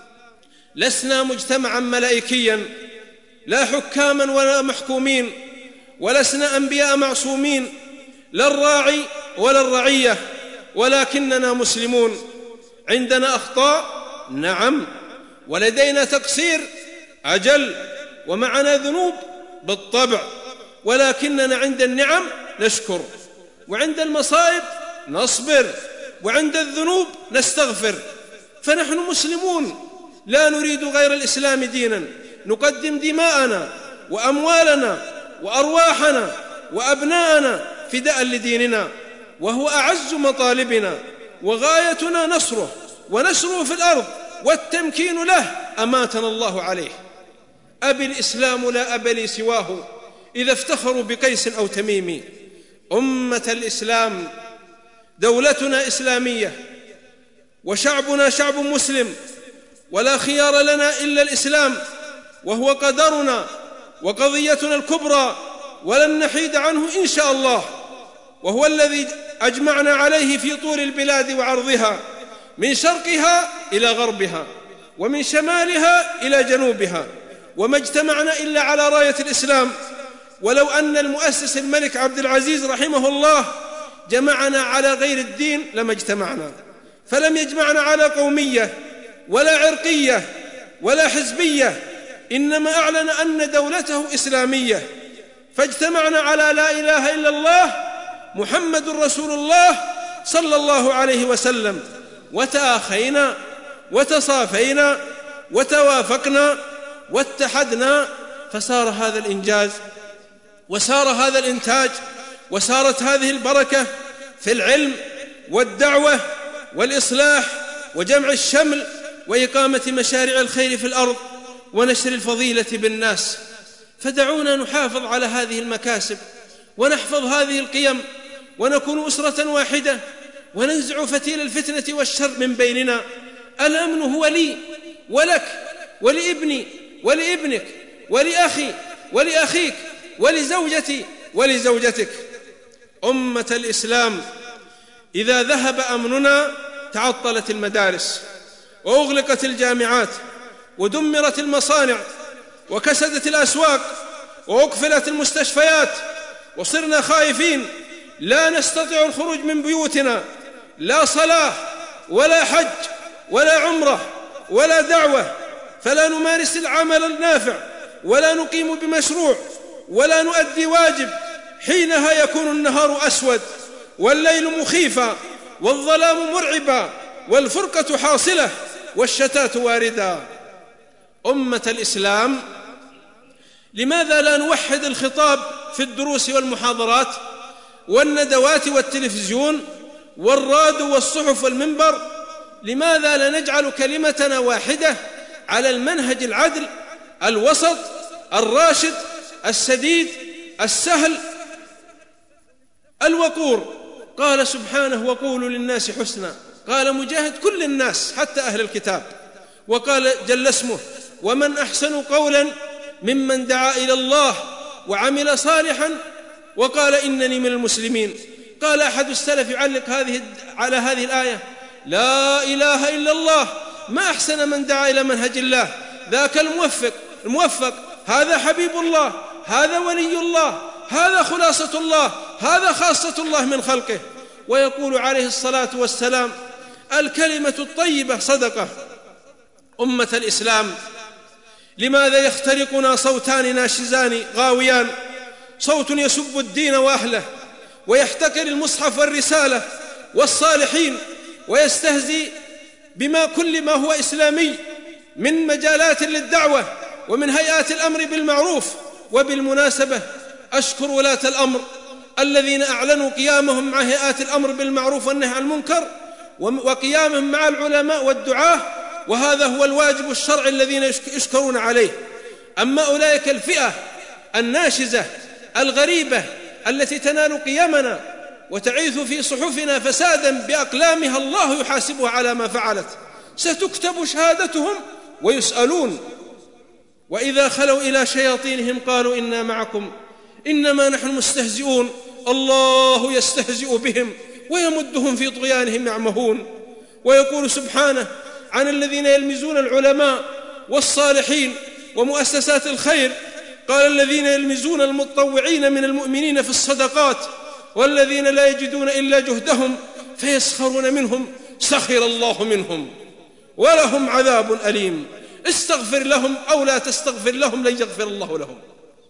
لسنا مجتمعا ملائكيا، لا حكاما ولا محكومين، ولسنا أنبياء معصومين، لا الراعي ولا الرعية، ولكننا مسلمون. عندنا أخطاء، نعم، ولدينا تقصير، أجل، ومعنا ذنوب بالطبع، ولكننا عند النعم نشكر، وعند المصائب نصبر، وعند الذنوب نستغفر. فنحن مسلمون، لا نريد غير الإسلام دينا، نقدم دماءنا وأموالنا وأرواحنا وأبناءنا فداء لديننا، وهو أعز مطالبنا، وغايتنا نصره ونشره في الأرض والتمكين له، أماتنا الله عليه. أبي الإسلام لا أب لي سواه، إذا افتخروا بقيس أو تميم. أمة الإسلام، دولتنا إسلامية، وشعبنا شعب مسلم، ولا خيار لنا إلا الإسلام، وهو قدرنا وقضيتنا الكبرى، ولن نحيد عنه إن شاء الله، وهو الذي أجمعنا عليه في طول البلاد وعرضها، من شرقها إلى غربها، ومن شمالها إلى جنوبها، وما اجتمعنا إلا على راية الإسلام. ولو أن المؤسس الملك عبد العزيز رحمه الله جمعنا على غير الدين لما اجتمعنا، فلم يجمعنا على قومية ولا عرقية ولا حزبية، إنما أعلن أن دولته إسلامية، فاجتمعنا على لا إله إلا الله محمد رسول الله صلى الله عليه وسلم، وتآخينا وتصافينا وتوافقنا واتحدنا، فصار هذا الإنجاز وسار هذا الإنتاج وسارت هذه البركة في العلم والدعوة والإصلاح وجمع الشمل وإقامة مشاريع الخير في الأرض ونشر الفضيلة بالناس. فدعونا نحافظ على هذه المكاسب ونحفظ هذه القيم، ونكون أسرة واحدة، وننزع فتيل الفتنة والشر من بيننا. الأمن هو لي ولك ولابني ولابنك ولأخي ولأخيك ولزوجتي ولزوجتك. أمة الإسلام، إذا ذهب أمننا تعطلت المدارس وأغلقت الجامعات ودمرت المصانع وكسدت الأسواق وأقفلت المستشفيات وصرنا خائفين لا نستطيع الخروج من بيوتنا، لا صلاة ولا حج ولا عمرة ولا دعوة، فلا نمارس العمل النافع ولا نقيم بمشروع ولا نؤدي واجب، حينها يكون النهار أسود والليل مخيفا والظلام مرعبا والفرقة حاصلة والشتات واردا. أمة الإسلام، لماذا لا نوحد الخطاب في الدروس والمحاضرات والندوات والتلفزيون والراديو والصحف والمنبر؟ لماذا لا نجعل كلمتنا واحدة على المنهج العدل الوسط الراشد السديد السهل الوقور؟ قال سبحانه: وقولوا للناس حسنا. قال مجاهد: كل الناس حتى أهل الكتاب. وقال جل اسمه: ومن أحسن قولا ممن دعا إلى الله وعمل صالحا وقال إنني من المسلمين. قال أحد السلف يعلق هذه على هذه الآية: لا إله إلا الله، ما أحسن من دعا إلى منهج الله، ذاك الموفق الموفق هذا حبيب الله، هذا ولي الله، هذا خلاصة الله، هذا خاصة الله من خلقه. ويقول عليه الصلاة والسلام: الكلمة الطيبة صدقة. أمة الإسلام، لماذا يخترقنا صوتان ناشزان غاويان؟ صوت يسب الدين وأهله ويحتقر المصحف والرسالة والصالحين ويستهزئ بما كل ما هو إسلامي من مجالات للدعوة ومن هيئات الأمر بالمعروف. وبالمناسبة أشكر ولاة الأمر الذين أعلنوا قيامهم مع هيئات الأمر بالمعروف والنهي عن المنكر وقيامهم مع العلماء والدعاة، وهذا هو الواجب الشرعي الذين يشكرون عليه. أما أولئك الفئة الناشزة الغريبة التي تنال قيمنا وتعيث في صحفنا فسادا بأقلامها، الله يحاسبها على ما فعلت، ستكتب شهادتهم ويسألون. وإذا خلوا إلى شياطينهم قالوا إنا معكم إنما نحن مستهزئون، الله يستهزئ بهم ويمدهم في طغيانهم يعمهون. ويقول سبحانه عن الذين يلمزون العلماء والصالحين ومؤسسات الخير: قال الذين يلمزون المتطوعين من المؤمنين في الصدقات والذين لا يجدون إلا جهدهم فيسخرون منهم سخر الله منهم ولهم عذاب أليم، استغفر لهم أو لا تستغفر لهم لن يغفر الله لهم.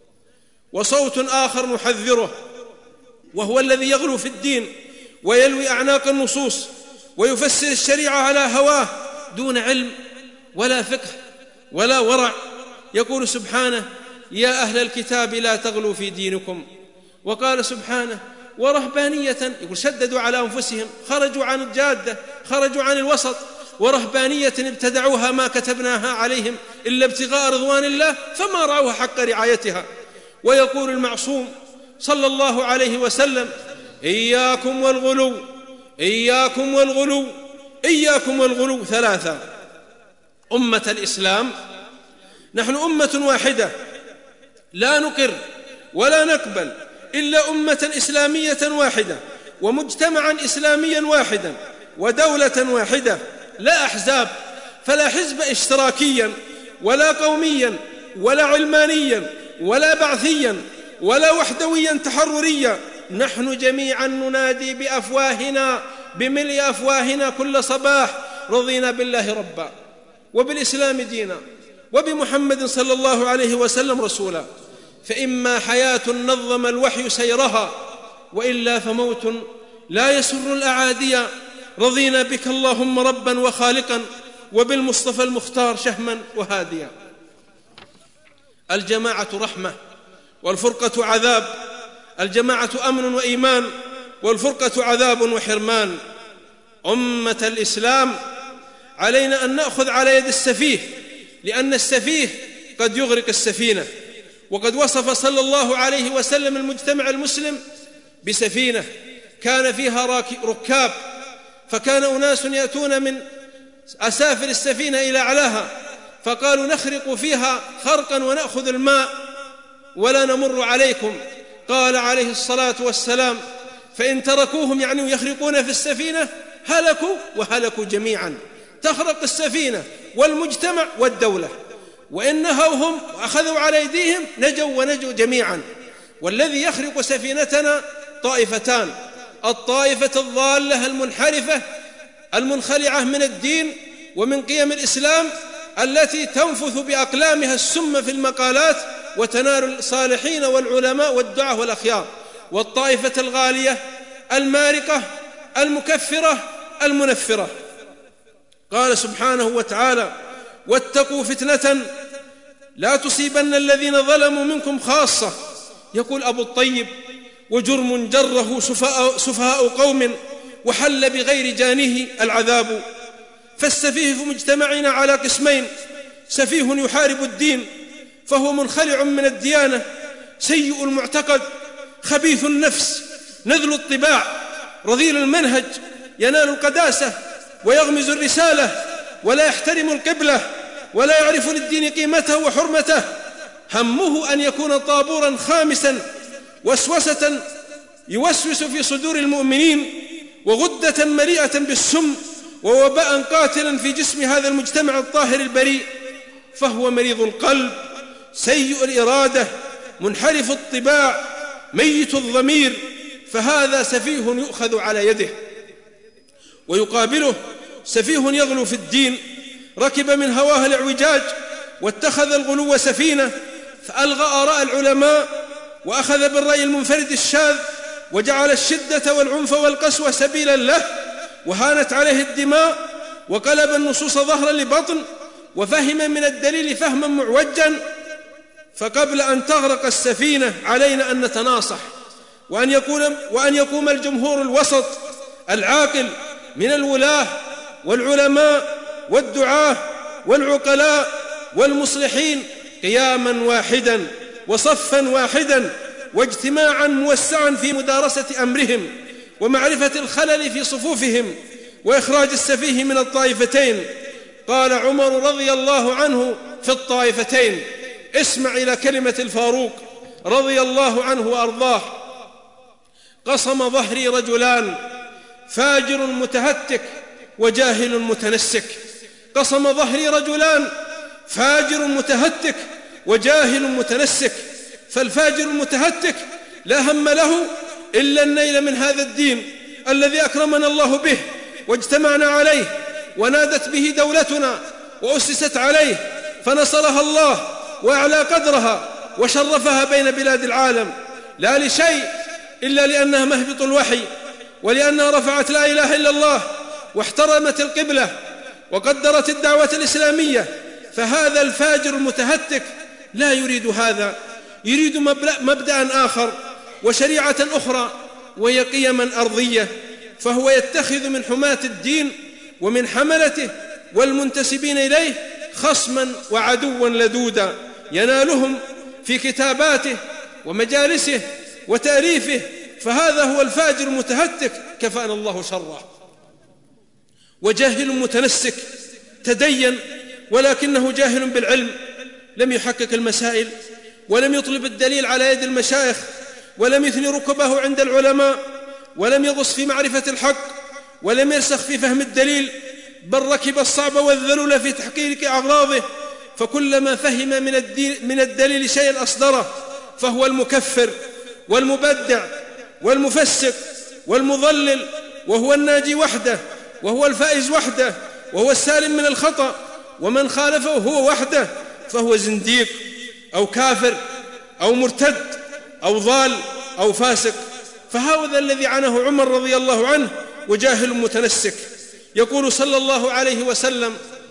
وصوت آخر نحذره، وهو الذي يغلو في الدين ويلوي أعناق النصوص ويفسر الشريعة على هواه دون علم ولا فقه ولا ورع. يقول سبحانه: يا أهل الكتاب لا تغلوا في دينكم. وقال سبحانه: ورهبانية، يقول شددوا على أنفسهم، خرجوا عن الجادة، خرجوا عن الوسط. ورهبانية ابتدعوها ما كتبناها عليهم إلا ابتغاء رضوان الله فما رعوها حق رعايتها. ويقول المعصوم صلى الله عليه وسلم: إياكم والغلو، إياكم والغلو، إياكم والغلو ثلاثة. أمة الإسلام، نحن أمة واحدة لا نقر ولا نقبل إلا أمة إسلامية واحدة ومجتمعا إسلاميا واحدا ودولة واحدة، لا أحزاب، فلا حزب اشتراكيا ولا قوميا ولا علمانيا ولا بعثيا ولا وحدويا تحرريا. نحن جميعا ننادي بأفواهنا بملء أفواهنا كل صباح: رضينا بالله ربا وبالإسلام دينا وبمحمد صلى الله عليه وسلم رسولا. فإما حياة نظم الوحي سيرها وإلا فموت لا يسر الأعادي. رضينا بك اللهم ربا وخالقا وبالمصطفى المختار شهما وهاديا. الجماعة رحمة والفرقة عذاب، الجماعة أمن وإيمان والفرقة عذاب وحرمان. أمة الإسلام، علينا أن نأخذ على يد السفيه، لأن السفيه قد يغرق السفينة. وقد وصف صلى الله عليه وسلم المجتمع المسلم بسفينة كان فيها ركاب، فكان أناس يأتون من أسافل السفينة إلى أعلاها فقالوا: نخرق فيها خرقا ونأخذ الماء ولا نمر عليكم. قال عليه الصلاة والسلام: فإن تركوهم، يعني يخرقون في السفينة، هلكوا وهلكوا جميعا، تخرق السفينة والمجتمع والدولة. وإن نهوهم وأخذوا على أيديهم نجوا ونجوا جميعا. والذي يخرق سفينتنا طائفتان: الطائفة الضالة المنحرفة المنخلعة من الدين ومن قيم الإسلام، التي تنفث بأقلامها السم في المقالات وتنال الصالحين والعلماء والدعاة والأخيار، والطائفة الغالية المارقة المكفرة المنفرة. قال سبحانه وتعالى: واتقوا فتنة لا تصيبن الذين ظلموا منكم خاصة. يقول أبو الطيب: وجرم جره سفهاء, سفهاء قوم وحل بغير جانه العذاب. فالسفيه في مجتمعنا على قسمين: سفيه يحارب الدين فهو منخلع من الديانة، سيء المعتقد، خبيث النفس، نذل الطباع، رذيل المنهج، ينال القداسة ويغمز الرسالة، ولا يحترم القبلة، ولا يعرف للدين قيمته وحرمته، همه أن يكون طابورا خامسا، وسوسة يوسوس في صدور المؤمنين، وغدة مليئة بالسم، ووباء قاتلا في جسم هذا المجتمع الطاهر البريء. فهو مريض القلب، سيء الإرادة، منحرف الطباع، ميت الضمير، فهذا سفيه يؤخذ على يده. ويقابله سفيه يغلو في الدين، ركب من هواه الاعوجاج واتخذ الغلو سفينة، فألغى آراء العلماء وأخذ بالرأي المنفرد الشاذ، وجعل الشدة والعنف والقسوة سبيلا له، وهانت عليه الدماء، وقلب النصوص ظهرا لبطن، وفهم من الدليل فهما معوجا. فقبل أن تغرق السفينة علينا أن نتناصح، وأن يكون وأن يقوم الجمهور الوسط العاقل من الولاة والعلماء والدعاة والعقلاء والمصلحين قياما واحدا وصفا واحدا واجتماعا موسعا في مدارسة أمرهم ومعرفة الخلل في صفوفهم وإخراج السفيه من الطائفتين. قال عمر رضي الله عنه في الطائفتين: اسمع إلى كلمة الفاروق رضي الله عنه وأرضاه: قصم ظهري رجلان، فاجر متهتك وجاهل متنسك. قصم ظهري رجلان، فاجر متهتك وجاهل متنسك. فالفاجر المتهتك لا هم له إلا النيل من هذا الدين الذي أكرمنا الله به واجتمعنا عليه، ونادت به دولتنا وأسست عليه، فنصرها الله وأعلى قدرها وشرفها بين بلاد العالم، لا لشيء إلا لأنها مهبط الوحي، ولأنها رفعت لا إله إلا الله، واحترمت القبلة، وقدرت الدعوة الإسلامية. فهذا الفاجر المتهتك لا يريد هذا، يريد مبدأ آخر وشريعة أخرى، وهي قيما أرضية. فهو يتخذ من حماة الدين ومن حملته والمنتسبين إليه خصما وعدوا لدودا، ينالهم في كتاباته ومجالسه وتأليفه. فهذا هو الفاجر المتهتك، كفانا الله شره. وجاهل متنسك، تدين ولكنه جاهل بالعلم، لم يحقق المسائل، ولم يطلب الدليل على يد المشايخ، ولم يثني ركبه عند العلماء، ولم يغص في معرفة الحق، ولم يرسخ في فهم الدليل، بل ركب الصعب والذلول في تحقيق أغراضه. فكلما فهم من, الدين من الدليل شيئا أصدره، فهو المكفر والمبدع والمفسق والمضلل، وهو الناجي وحده، وهو الفائز وحده، وهو السالم من الخطأ، ومن خالفه هو وحده فهو زنديق أو كافر أو مرتد أو ضال أو فاسق. فهذا الذي عنه عمر رضي الله عنه، وجاهل متنسك. يقول صلى الله عليه وسلم: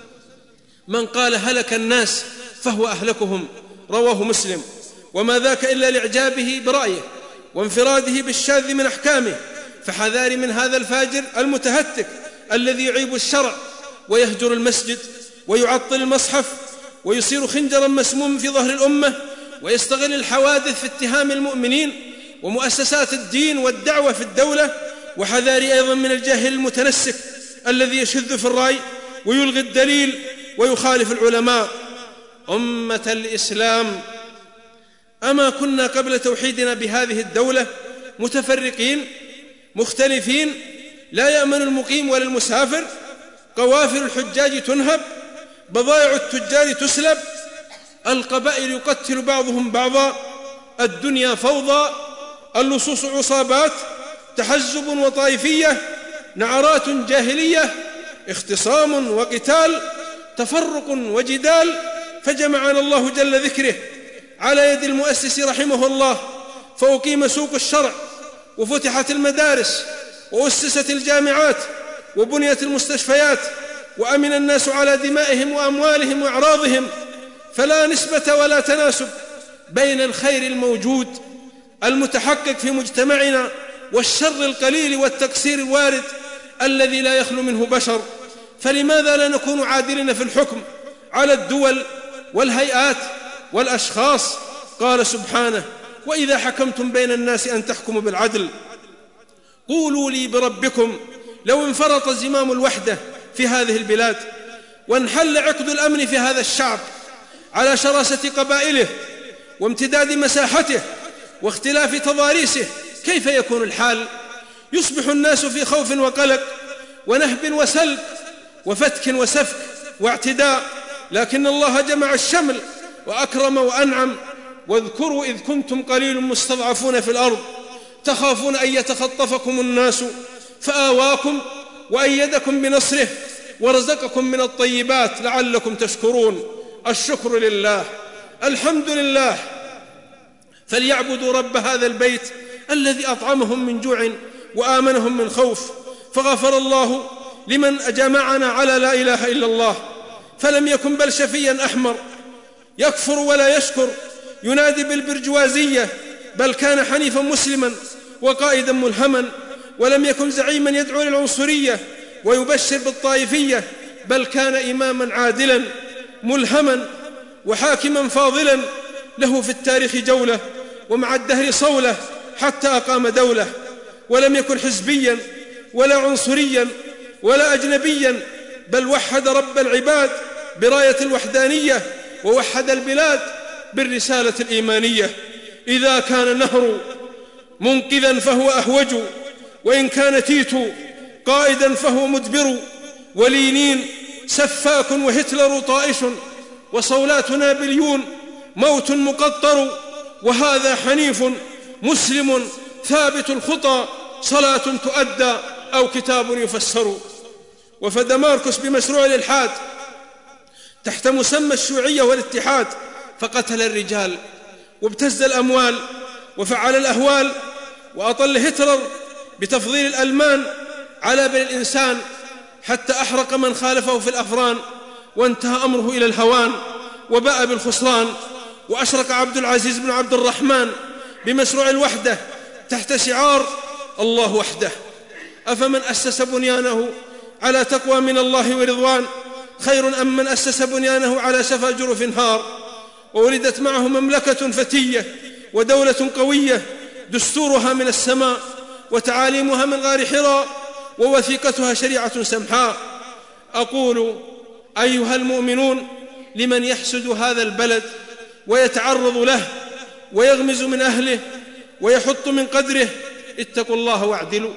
من قال هلك الناس فهو أهلكهم، رواه مسلم. وما ذاك إلا لإعجابه برأيه وانفراده بالشاذ من أحكامه. فحذاري من هذا الفاجر المتهتك الذي يعيب الشرع ويهجر المسجد ويعطل المصحف ويصير خنجرا مسموم في ظهر الأمة، ويستغل الحوادث في اتهام المؤمنين ومؤسسات الدين والدعوة في الدولة. وحذاري أيضا من الجاهل المتنسك الذي يشذ في الرأي ويلغي الدليل ويخالف العلماء. أمة الإسلام، أما كنا قبل توحيدنا بهذه الدولة متفرقين مختلفين، لا يأمن المقيم ولا المسافر، قوافل الحجاج تنهب، بضائع التجار تسلب، القبائل يقتل بعضهم بعضا، الدنيا فوضى، اللصوص عصابات، تحزب وطائفية، نعرات جاهلية، اختصام وقتال، تفرق وجدال. فجمعنا الله جل ذكره على يد المؤسس رحمه الله، فأقيم سوق الشرع، وفتحت المدارس، وأسست الجامعات، وبنيت المستشفيات، وأمن الناس على دمائهم وأموالهم وأعراضهم. فلا نسبة ولا تناسب بين الخير الموجود المتحقق في مجتمعنا والشر القليل والتقصير الوارد الذي لا يخلو منه بشر. فلماذا لا نكون عادلين في الحكم على الدول والهيئات والأشخاص؟ قال سبحانه: وإذا حكمتم بين الناس أن تحكموا بالعدل قولوا لي بربكم لو انفرط زمام الوحدة في هذه البلاد وانحل عقد الأمن في هذا الشعب على شراسة قبائله وامتداد مساحته واختلاف تضاريسه، كيف يكون الحال؟ يصبح الناس في خوف وقلق ونهب وسلب وفتك وسفك واعتداء، لكن الله جمع الشمل وأكرم وأنعم. واذكروا إذ كنتم قليل مستضعفون في الأرض تخافون أن يتخطفكم الناس فآواكم وأيدكم بنصره ورزقكم من الطيبات لعلكم تشكرون. الشكر لله، الحمد لله. فليعبدوا رب هذا البيت الذي أطعمهم من جوع وآمنهم من خوف. فغفر الله لمن أجمعنا على لا إله إلا الله، فلم يكن بل شفيا أحمر يكفر ولا يشكر، ينادي بالبرجوازية، بل كان حنيفا مسلما وقائدا ملهما، ولم يكن زعيما يدعو للعنصرية ويبشر بالطائفية، بل كان إماما عادلا ملهما وحاكما فاضلا له في التاريخ جولة ومع الدهر صولة حتى أقام دولة. ولم يكن حزبيا ولا عنصريا ولا أجنبيا، بل وحد رب العباد براية الوحدانية ووحد البلاد بالرسالة الإيمانية. إذا كان النهر منقذا فهو أهوج، وإن كان تيتو قائدا فهو مدبر، ولينين سفاك وهتلر طائش، وصولات نابليون موت مقطر. وهذا حنيف مسلم ثابت الخطى، صلاة تؤدى أو كتاب يفسر. وفد ماركوس بمشروع الإلحاد تحت مسمى الشيوعية والاتحاد، فقتل الرجال وابتز الأموال وفعل الأهوال، وأطل هتلر بتفضيل الألمان على بني الإنسان حتى أحرق من خالفه في الأفران، وانتهى أمره إلى الهوان وباء بالخسران. وأشرك عبد العزيز بن عبد الرحمن بمشروع الوحدة تحت شعار الله وحده. أفمن أسس بنيانه على تقوى من الله ورضوان خير أم من أسس بنيانه على شفا جرف هار؟ وولدت معه مملكة فتية ودولة قوية دستورها من السماء وتعاليمها من غار حراء ووثيقتها شريعة سمحاء. أقول أيها المؤمنون لمن يحسد هذا البلد ويتعرض له ويغمز من أهله ويحط من قدره: اتقوا الله واعدلوا.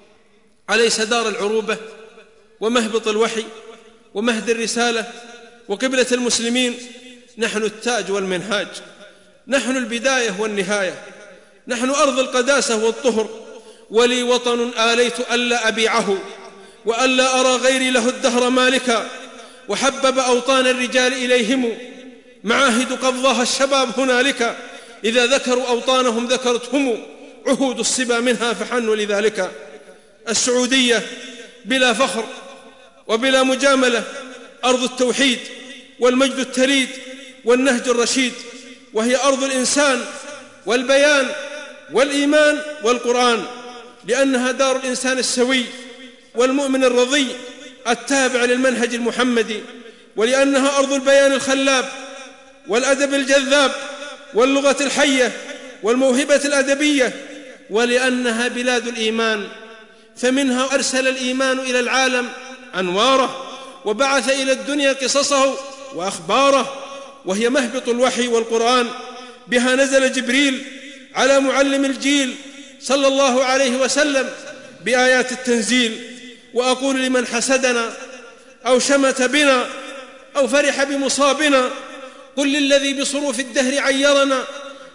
أليس دار العروبة ومهبط الوحي ومهد الرسالة وقبلة المسلمين؟ نحن التاج والمنهاج، نحن البداية والنهاية، نحن أرض القداسة والطهر. ولي وطن آليت ألا أبيعه وألا أرى غيري له الدهر مالكا، وحبب أوطان الرجال إليهم معاهد قضاها الشباب هنالك. إذا ذكروا أوطانهم ذكرتهم عهود الصبا منها فحنوا لذلك. السعودية بلا فخر وبلا مجاملة أرض التوحيد والمجد التليد والنهج الرشيد، وهي أرض الإنسان والبيان والإيمان والقرآن، لأنها دار الإنسان السوي والمؤمن الرضي التابع للمنهج المحمدي، ولأنها أرض البيان الخلاب والأدب الجذاب واللغة الحية والموهبة الأدبية، ولأنها بلاد الإيمان، فمنها أرسل الإيمان إلى العالم أنواره وبعث إلى الدنيا قصصه وأخباره، وهي مهبط الوحي والقرآن. بها نزل جبريل على معلم الجيل صلى الله عليه وسلم بآيات التنزيل. وأقول لمن حسدنا أو شمت بنا أو فرح بمصابنا: قل للذي بصروف الدهر عيرنا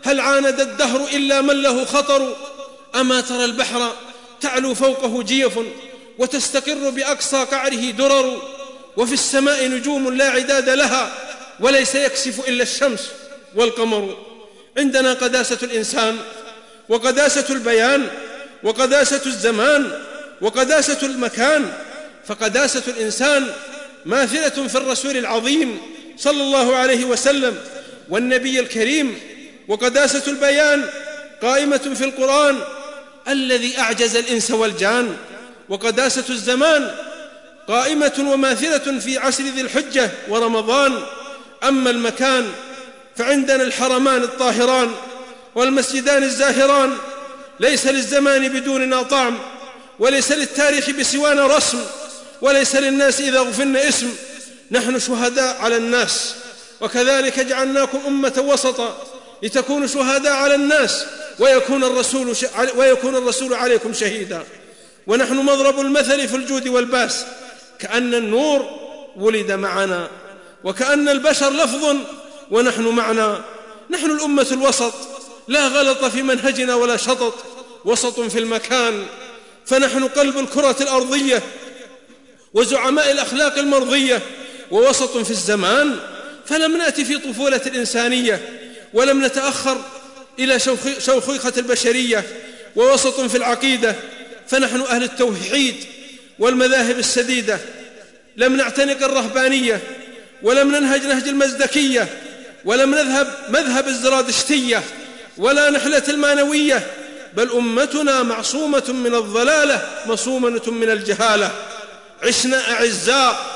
هل عاند الدهر إلا من له خطر؟ أما ترى البحر تعلو فوقه جيف وتستقر بأقصى قعره درر، وفي السماء نجوم لا عداد لها وليس يكسف إلا الشمس والقمر. عندنا قداسة الإنسان وقداسة البيان وقداسة الزمان وقداسة المكان، فقداسة الإنسان ماثلة في الرسول العظيم صلى الله عليه وسلم والنبي الكريم، وقداسة البيان قائمة في القرآن الذي أعجز الإنس والجان، وقداسة الزمان قائمة وماثلة في عشر ذي الحجة ورمضان. أما المكان فعندنا الحرمان الطاهران والمسجدان الزاهران، ليس للزمان بدوننا طعم، وليس للتاريخ بسوانا رسم، وليس للناس إذا غفلنا اسم. نحن شهداء على الناس، وكذلك جعلناكم أمة وسطا لتكونوا شهداء على الناس ويكون الرسول, ش... ويكون الرسول عليكم شهيدا. ونحن مضرب المثل في الجود والباس، كأن النور ولد معنا وكأن البشر لفظ ونحن معنا. نحن الأمة الوسط، لا غلط في منهجنا ولا شطط، وسط في المكان، فنحن قلب الكرة الأرضية وزعماء الأخلاق المرضية، ووسط في الزمان، فلم نأتي في طفولة الإنسانية ولم نتأخر إلى شوخيخة البشرية، ووسط في العقيدة، فنحن أهل التوحيد والمذاهب السديدة، لم نعتنق الرهبانية ولم ننهج نهج المزدكية ولم نذهب مذهب الزرادشتية ولا نحلة المانوية، بل أمتنا معصومة من الضلالة مصومة من الجهالة. عشنا أعزاء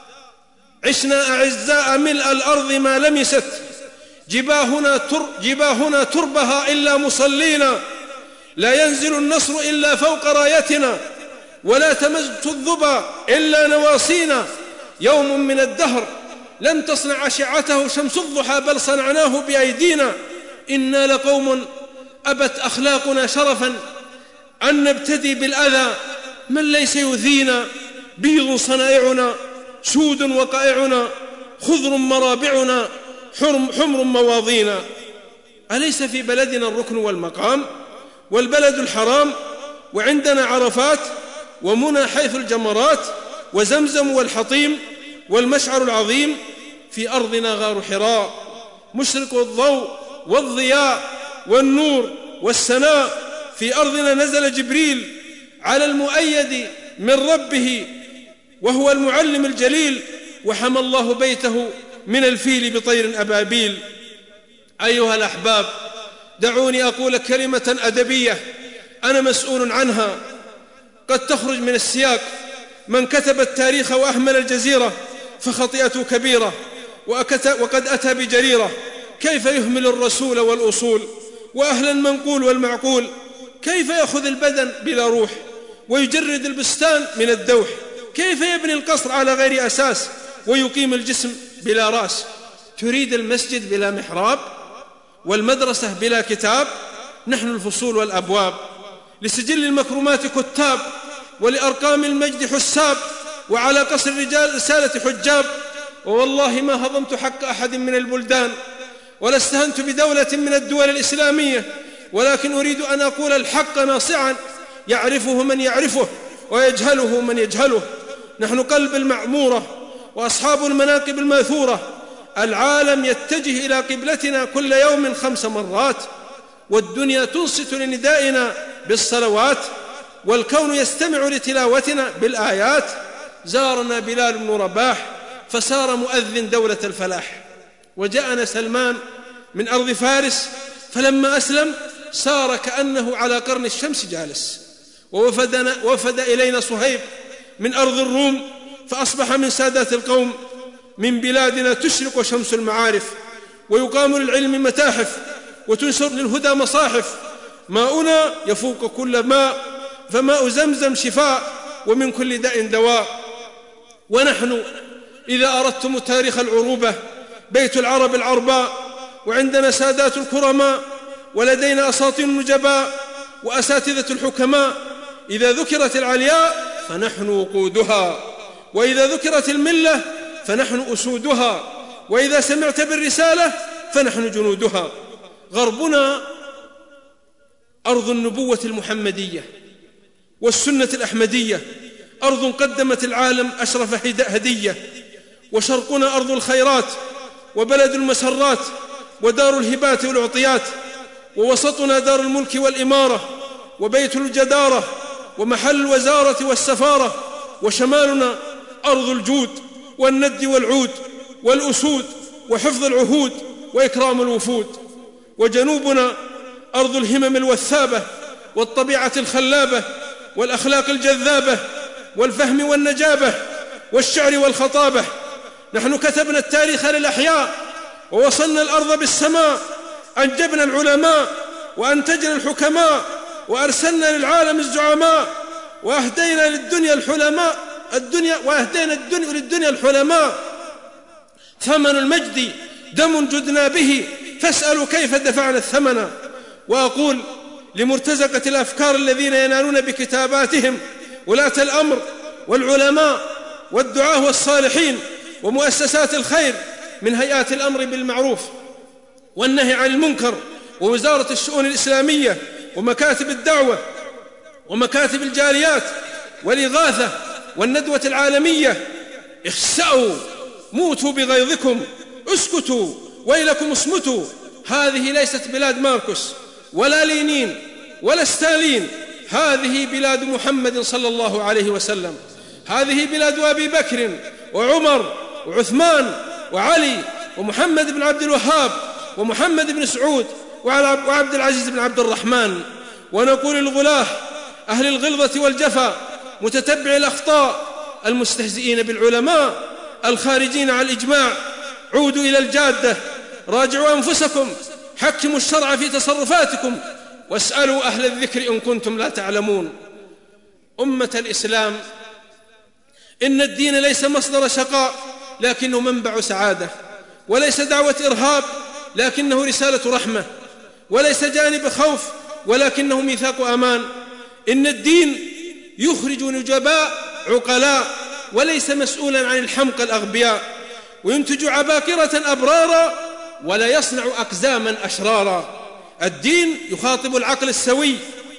عشنا أعزاء ملء الأرض ما لمست جباهنا, تر جباهنا تربها إلا مصلينا، لا ينزل النصر إلا فوق رايتنا، ولا تمزت الظبا إلا نواصينا. يوم من الدهر لم تصنع أشعته شمس الضحى بل صنعناه بأيدينا. إنا لقوم أبت أخلاقنا شرفا أن نبتدي بالأذى من ليس يؤذينا. بيض صنائعنا سود وقائعنا، خضر مرابعنا حمر مواضينا. أليس في بلدنا الركن والمقام والبلد الحرام، وعندنا عرفات ومنى حيث الجمرات وزمزم والحطيم والمشعر العظيم؟ في أرضنا غار حراء مشرق الضوء والضياء والنور والسناء. في أرضنا نزل جبريل على المؤيد من ربه وهو المعلم الجليل، وحمى الله بيته من الفيل بطير أبابيل. أيها الأحباب، دعوني أقول كلمة أدبية أنا مسؤول عنها، قد تخرج من السياق. من كتب التاريخ وأهمل الجزيرة فخطيئته كبيرة، وقد أتى بجريرة. كيف يهمل الرسول والأصول وأهل المنقول والمعقول؟ كيف يأخذ البدن بلا روح ويجرد البستان من الدوح؟ كيف يبني القصر على غير أساس ويقيم الجسم بلا رأس؟ تريد المسجد بلا محراب والمدرسة بلا كتاب؟ نحن الفصول والأبواب، لسجل المكرمات كتاب، ولأرقام المجد حساب، وعلى قصر الرجال رسالة حجاب. ووالله ما هضمت حق أحد من البلدان ولا استهنت بدولة من الدول الإسلامية، ولكن أريد أن أقول الحق ناصعا يعرفه من يعرفه ويجهله من يجهله. نحن قلب المعمورة وأصحاب المناقب الماثورة. العالم يتجه إلى قبلتنا كل يوم خمس مرات، والدنيا تنصت لندائنا بالصلوات، والكون يستمع لتلاوتنا بالآيات. زارنا بلال بن رباح فسار مؤذن دولة الفلاح، وجاءنا سلمان من أرض فارس فلما أسلم سار كأنه على قرن الشمس جالس. ووفدنا وفد إلينا صهيب من أرض الروم فأصبح من سادات القوم. من بلادنا تشرق شمس المعارف، ويقام للعلم متاحف، وتنشر للهدى مصاحف. ماؤنا يفوق كل ماء، فماء زمزم شفاء، ومن كل داء دواء. ونحن إذا أردتم تاريخ العروبة بيت العرب العرباء، وعندنا سادات الكرماء، ولدينا أساطين النجباء وأساتذة الحكماء. إذا ذكرت العلياء فنحن وقودها، وإذا ذكرت الملة فنحن أسودها، وإذا سمعت بالرسالة فنحن جنودها. غربنا أرض النبوة المحمدية والسنة الأحمدية، أرض قدمت العالم أشرف هدية، وشرقنا أرض الخيرات وبلد المسرات ودار الهبات والعطيات، ووسطنا دار الملك والإمارة وبيت الجدارة ومحل الوزارة والسفارة، وشمالنا أرض الجود والند والعود والأسود وحفظ العهود وإكرام الوفود، وجنوبنا أرض الهمم الوثابة والطبيعة الخلابة والأخلاق الجذابة والفهم والنجابة والشعر والخطابة. نحن كتبنا التاريخ للأحياء ووصلنا الأرض بالسماء، أنجبنا العلماء وأنتجنا الحكماء وأرسلنا للعالم الزعماء، وأهدينا للدنيا الحلماء الدنيا وأهدينا الدنيا للدنيا الحلماء. ثمن المجد دم جدنا به، فاسألوا كيف دفعنا الثمن. وأقول لمرتزقة الأفكار الذين ينالون بكتاباتهم ولاة الأمر والعلماء والدعاة والصالحين ومؤسسات الخير من هيئات الأمر بالمعروف والنهي عن المنكر ووزارة الشؤون الإسلامية ومكاتب الدعوة ومكاتب الجاليات والإغاثة والندوة العالمية: اخسأوا، موتوا بغيظكم، اسكتوا، ويلكم اصمتوا. هذه ليست بلاد ماركوس ولا لينين ولا ستالين، هذه بلاد محمد صلى الله عليه وسلم. هذه بلاد أبي بكر وعمر وعثمان وعلي ومحمد بن عبد الوهاب ومحمد بن سعود وعبد العزيز بن عبد الرحمن. ونقول للغلاة أهل الغلظة والجفا متتبع الأخطاء المستهزئين بالعلماء الخارجين عن الإجماع: عودوا إلى الجادة، راجعوا أنفسكم، حكموا الشرع في تصرفاتكم، واسألوا أهل الذكر إن كنتم لا تعلمون. أمة الإسلام، إن الدين ليس مصدر شقاء لكنه منبع سعادة، وليس دعوة إرهاب لكنه رسالة رحمة، وليس جانب خوف ولكنه ميثاق أمان. إن الدين يخرج نجباء عقلاء وليس مسؤولا عن الحمقى الأغبياء، وينتج عباقرة أبرارا ولا يصنع أقزاما أشرارا. الدين يخاطب العقل السوي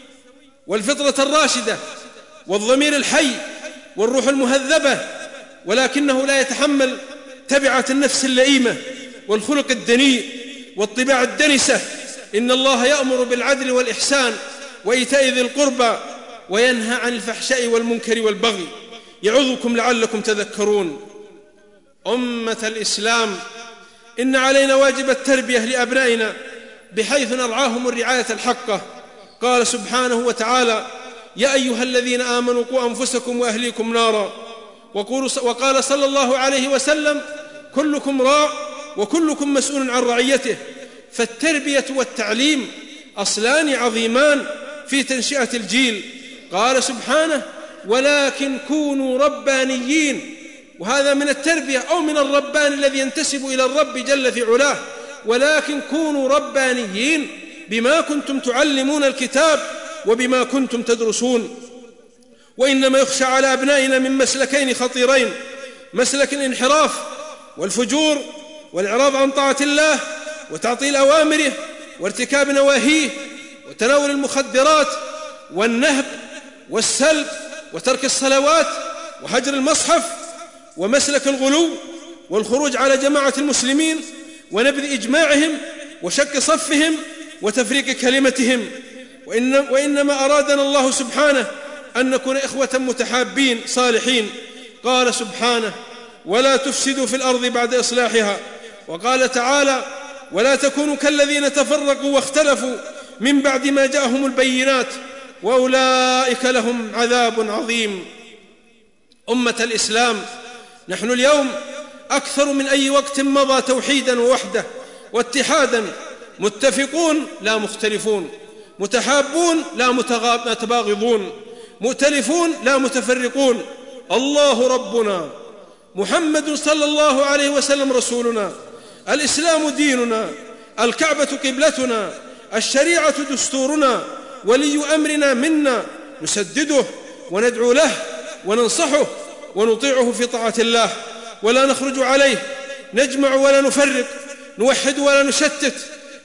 والفطرة الراشدة والضمير الحي والروح المهذبة، ولكنه لا يتحمل تبعة النفس اللئيمة والخلق الدنيء والطباع الدنسة. إن الله يأمر بالعدل والإحسان وإيتاء ذي القربى وينهى عن الفحشاء والمنكر والبغي، يعظكم لعلكم تذكرون. أمة الإسلام، إن علينا واجب التربية لأبنائنا بحيث نرعاهم الرعاية الحقة. قال سبحانه وتعالى: يا أيها الذين آمنوا قوا أنفسكم وأهليكم نارا. وقال صلى الله عليه وسلم: كلكم راع وكلكم مسؤول عن رعيته. فالتربية والتعليم أصلان عظيمان في تنشئة الجيل. قال سبحانه: ولكن كونوا ربانيين، وهذا من التربية أو من الربان الذي ينتسب إلى الرب جل في علاه. ولكن كونوا ربانيين بما كنتم تعلمون الكتاب وبما كنتم تدرسون. وإنما يخشى على أبنائنا من مسلكين خطيرين: مسلك الانحراف والفجور والإعراض عن طاعة الله وتعطيل أوامره وارتكاب نواهيه وتناول المخدرات والنهب والسلب وترك الصلوات وهجر المصحف، ومسلك الغلو والخروج على جماعة المسلمين ونبذ إجماعهم وشك صفهم وتفريق كلمتهم. وإن وإنما أرادنا الله سبحانه أن نكون إخوة متحابين صالحين. قال سبحانه: ولا تفسدوا في الأرض بعد إصلاحها. وقال تعالى: ولا تكونوا كالذين تفرقوا واختلفوا من بعد ما جاءهم البينات وأولئك لهم عذاب عظيم. أمة الإسلام، نحن اليوم أكثر من أي وقت مضى توحيدا ووحدة واتحادا، متفقون لا مختلفون، متحابون لا متباغضون، مؤتلفون لا متفرقون. الله ربنا، محمد صلى الله عليه وسلم رسولنا، الإسلام ديننا، الكعبة قبلتنا، الشريعة دستورنا، ولي أمرنا منا، نسدده وندعو له وننصحه ونطيعه في طاعة الله ولا نخرج عليه، نجمع ولا نفرق، نوحد ولا نشتت،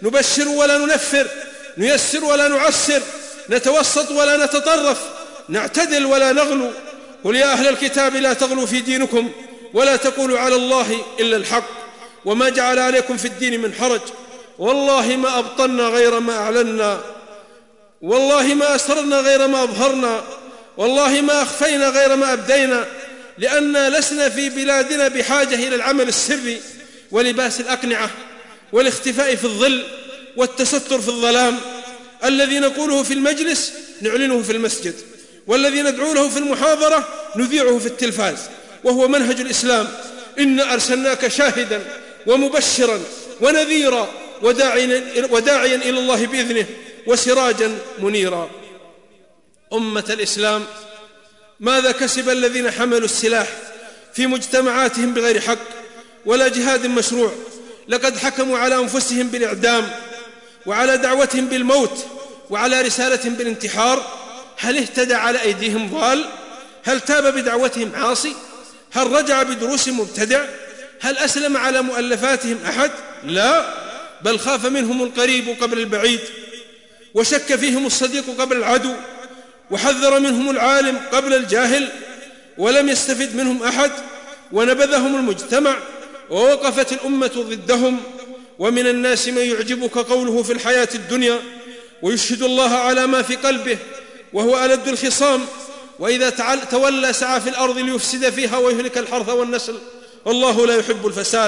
نبشر ولا ننفر، نيسر ولا نعسر، نتوسط ولا نتطرف، نعتدل ولا نغلو. قل يا أهل الكتاب لا تغلوا في دينكم ولا تقولوا على الله إلا الحق وما جعل عليكم في الدين من حرج، والله ما أبطلنا غير ما أعلنا، والله ما أسررنا غير ما أظهرنا، والله ما أخفينا غير ما أبدينا، لأننا لسنا في بلادنا بحاجة إلى العمل السري ولباس الأقنعة والاختفاء في الظل والتستر في الظلام. الذي نقوله في المجلس نعلنه في المسجد، والذي ندعو له في المحاضرة نذيعه في التلفاز، وهو منهج الإسلام. إنا أرسلناك شاهدا ومبشرا ونذيرا وداعيا إلى الله بإذنه وسراجا منيرا. أمة الإسلام، ماذا كسب الذين حملوا السلاح في مجتمعاتهم بغير حق ولا جهاد مشروع؟ لقد حكموا على أنفسهم بالإعدام، وعلى دعوتهم بالموت، وعلى رسالة بالانتحار. هل اهتدى على أيديهم ضال؟ هل تاب بدعوتهم عاصي؟ هل رجع بدروسهم مبتدع؟ هل أسلم على مؤلفاتهم أحد؟ لا، بل خاف منهم القريب قبل البعيد، وشك فيهم الصديق قبل العدو، وحذر منهم العالم قبل الجاهل، ولم يستفد منهم أحد، ونبذهم المجتمع، ووقفت الأمة ضدهم. ومن الناس من يعجبك قوله في الحياة الدنيا ويشهد الله على ما في قلبه وهو ألد الخصام، وإذا تولى سعى في الأرض ليفسد فيها ويهلك الحرث والنسل، والله لا يحب الفساد.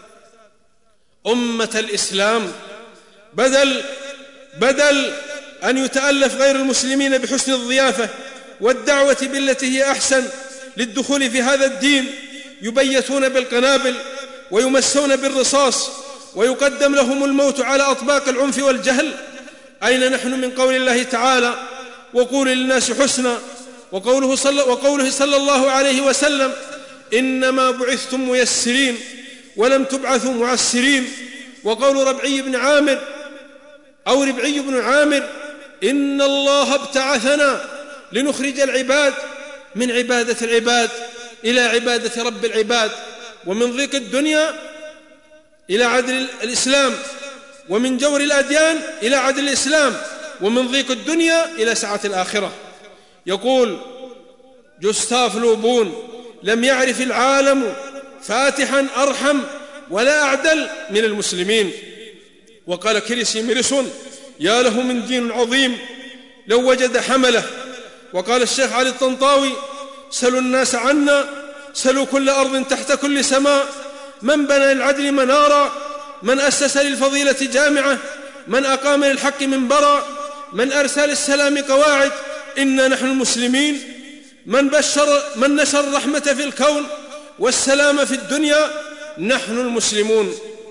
أمة الإسلام، بدل بدل أن يتألف غير المسلمين بحسن الضيافة والدعوة بالتي هي أحسن للدخول في هذا الدين، يبيتون بالقنابل ويمسون بالرصاص ويقدم لهم الموت على أطباق العنف والجهل. أين نحن من قول الله تعالى وقولوا للناس حسنا، وقوله صلى, وقوله صلى الله عليه وسلم إنما بعثتم ميسرين ولم تبعثوا معسرين، وقول ربعي بن عامر أو ربعي بن عامر إن الله ابتعثنا لنخرج العباد من عبادة العباد إلى عبادة رب العباد، ومن ضيق الدنيا إلى عدل الإسلام، ومن جور الأديان إلى عدل الإسلام، ومن ضيق الدنيا إلى سعة الآخرة. يقول جوستاف لوبون لم يعرف العالم فاتحا أرحم ولا أعدل من المسلمين. وقال كريسي ميرسون يا له من دين عظيم لو وجد حمله. وقال الشيخ علي الطنطاوي سلوا الناس عنا، سلوا كل أرض تحت كل سماء، من بنى للعدل منارا، من أسس للفضيلة جامعة، من أقام للحق منبرا، من أرسل السلام قواعد، إنا نحن المسلمين، من بشر من نشر الرحمة في الكون والسلام في الدنيا، نحن المسلمون.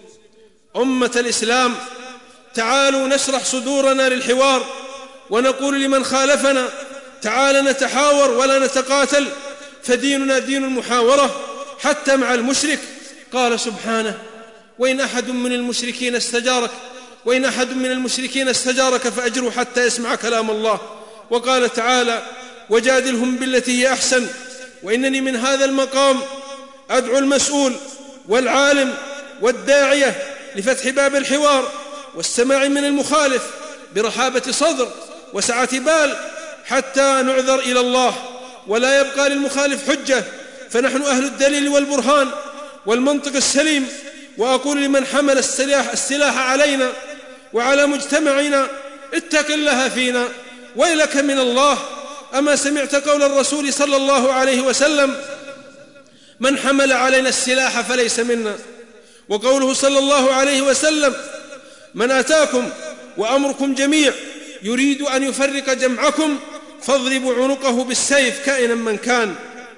أمة الإسلام، تعالوا نشرح صدورنا للحوار ونقول لمن خالفنا تعال نتحاور ولا نتقاتل، فديننا دين المحاورة حتى مع المشرك. قال سبحانه وإن أحد من المشركين استجارك وإن أحد من المشركين استجارك فأجره حتى يسمع كلام الله. وقال تعالى وجادلهم بالتي هي أحسن. وإنني من هذا المقام أدعو المسؤول والعالم والداعية لفتح باب الحوار والسماع من المخالف برحابة صدر وسعة بال حتى نعذر إلى الله ولا يبقى للمخالف حجة، فنحن أهل الدليل والبرهان والمنطق السليم. وأقول لمن حمل السلاح, السلاح علينا وعلى مجتمعنا اتق الله فينا ويلك من الله. أما سمعت قول الرسول صلى الله عليه وسلم من حمل علينا السلاح فليس منا، وقوله صلى الله عليه وسلم من أتاكم وأمركم جميع يريد أن يفرق جمعكم فاضربوا عنقه بالسيف كائنا من كان.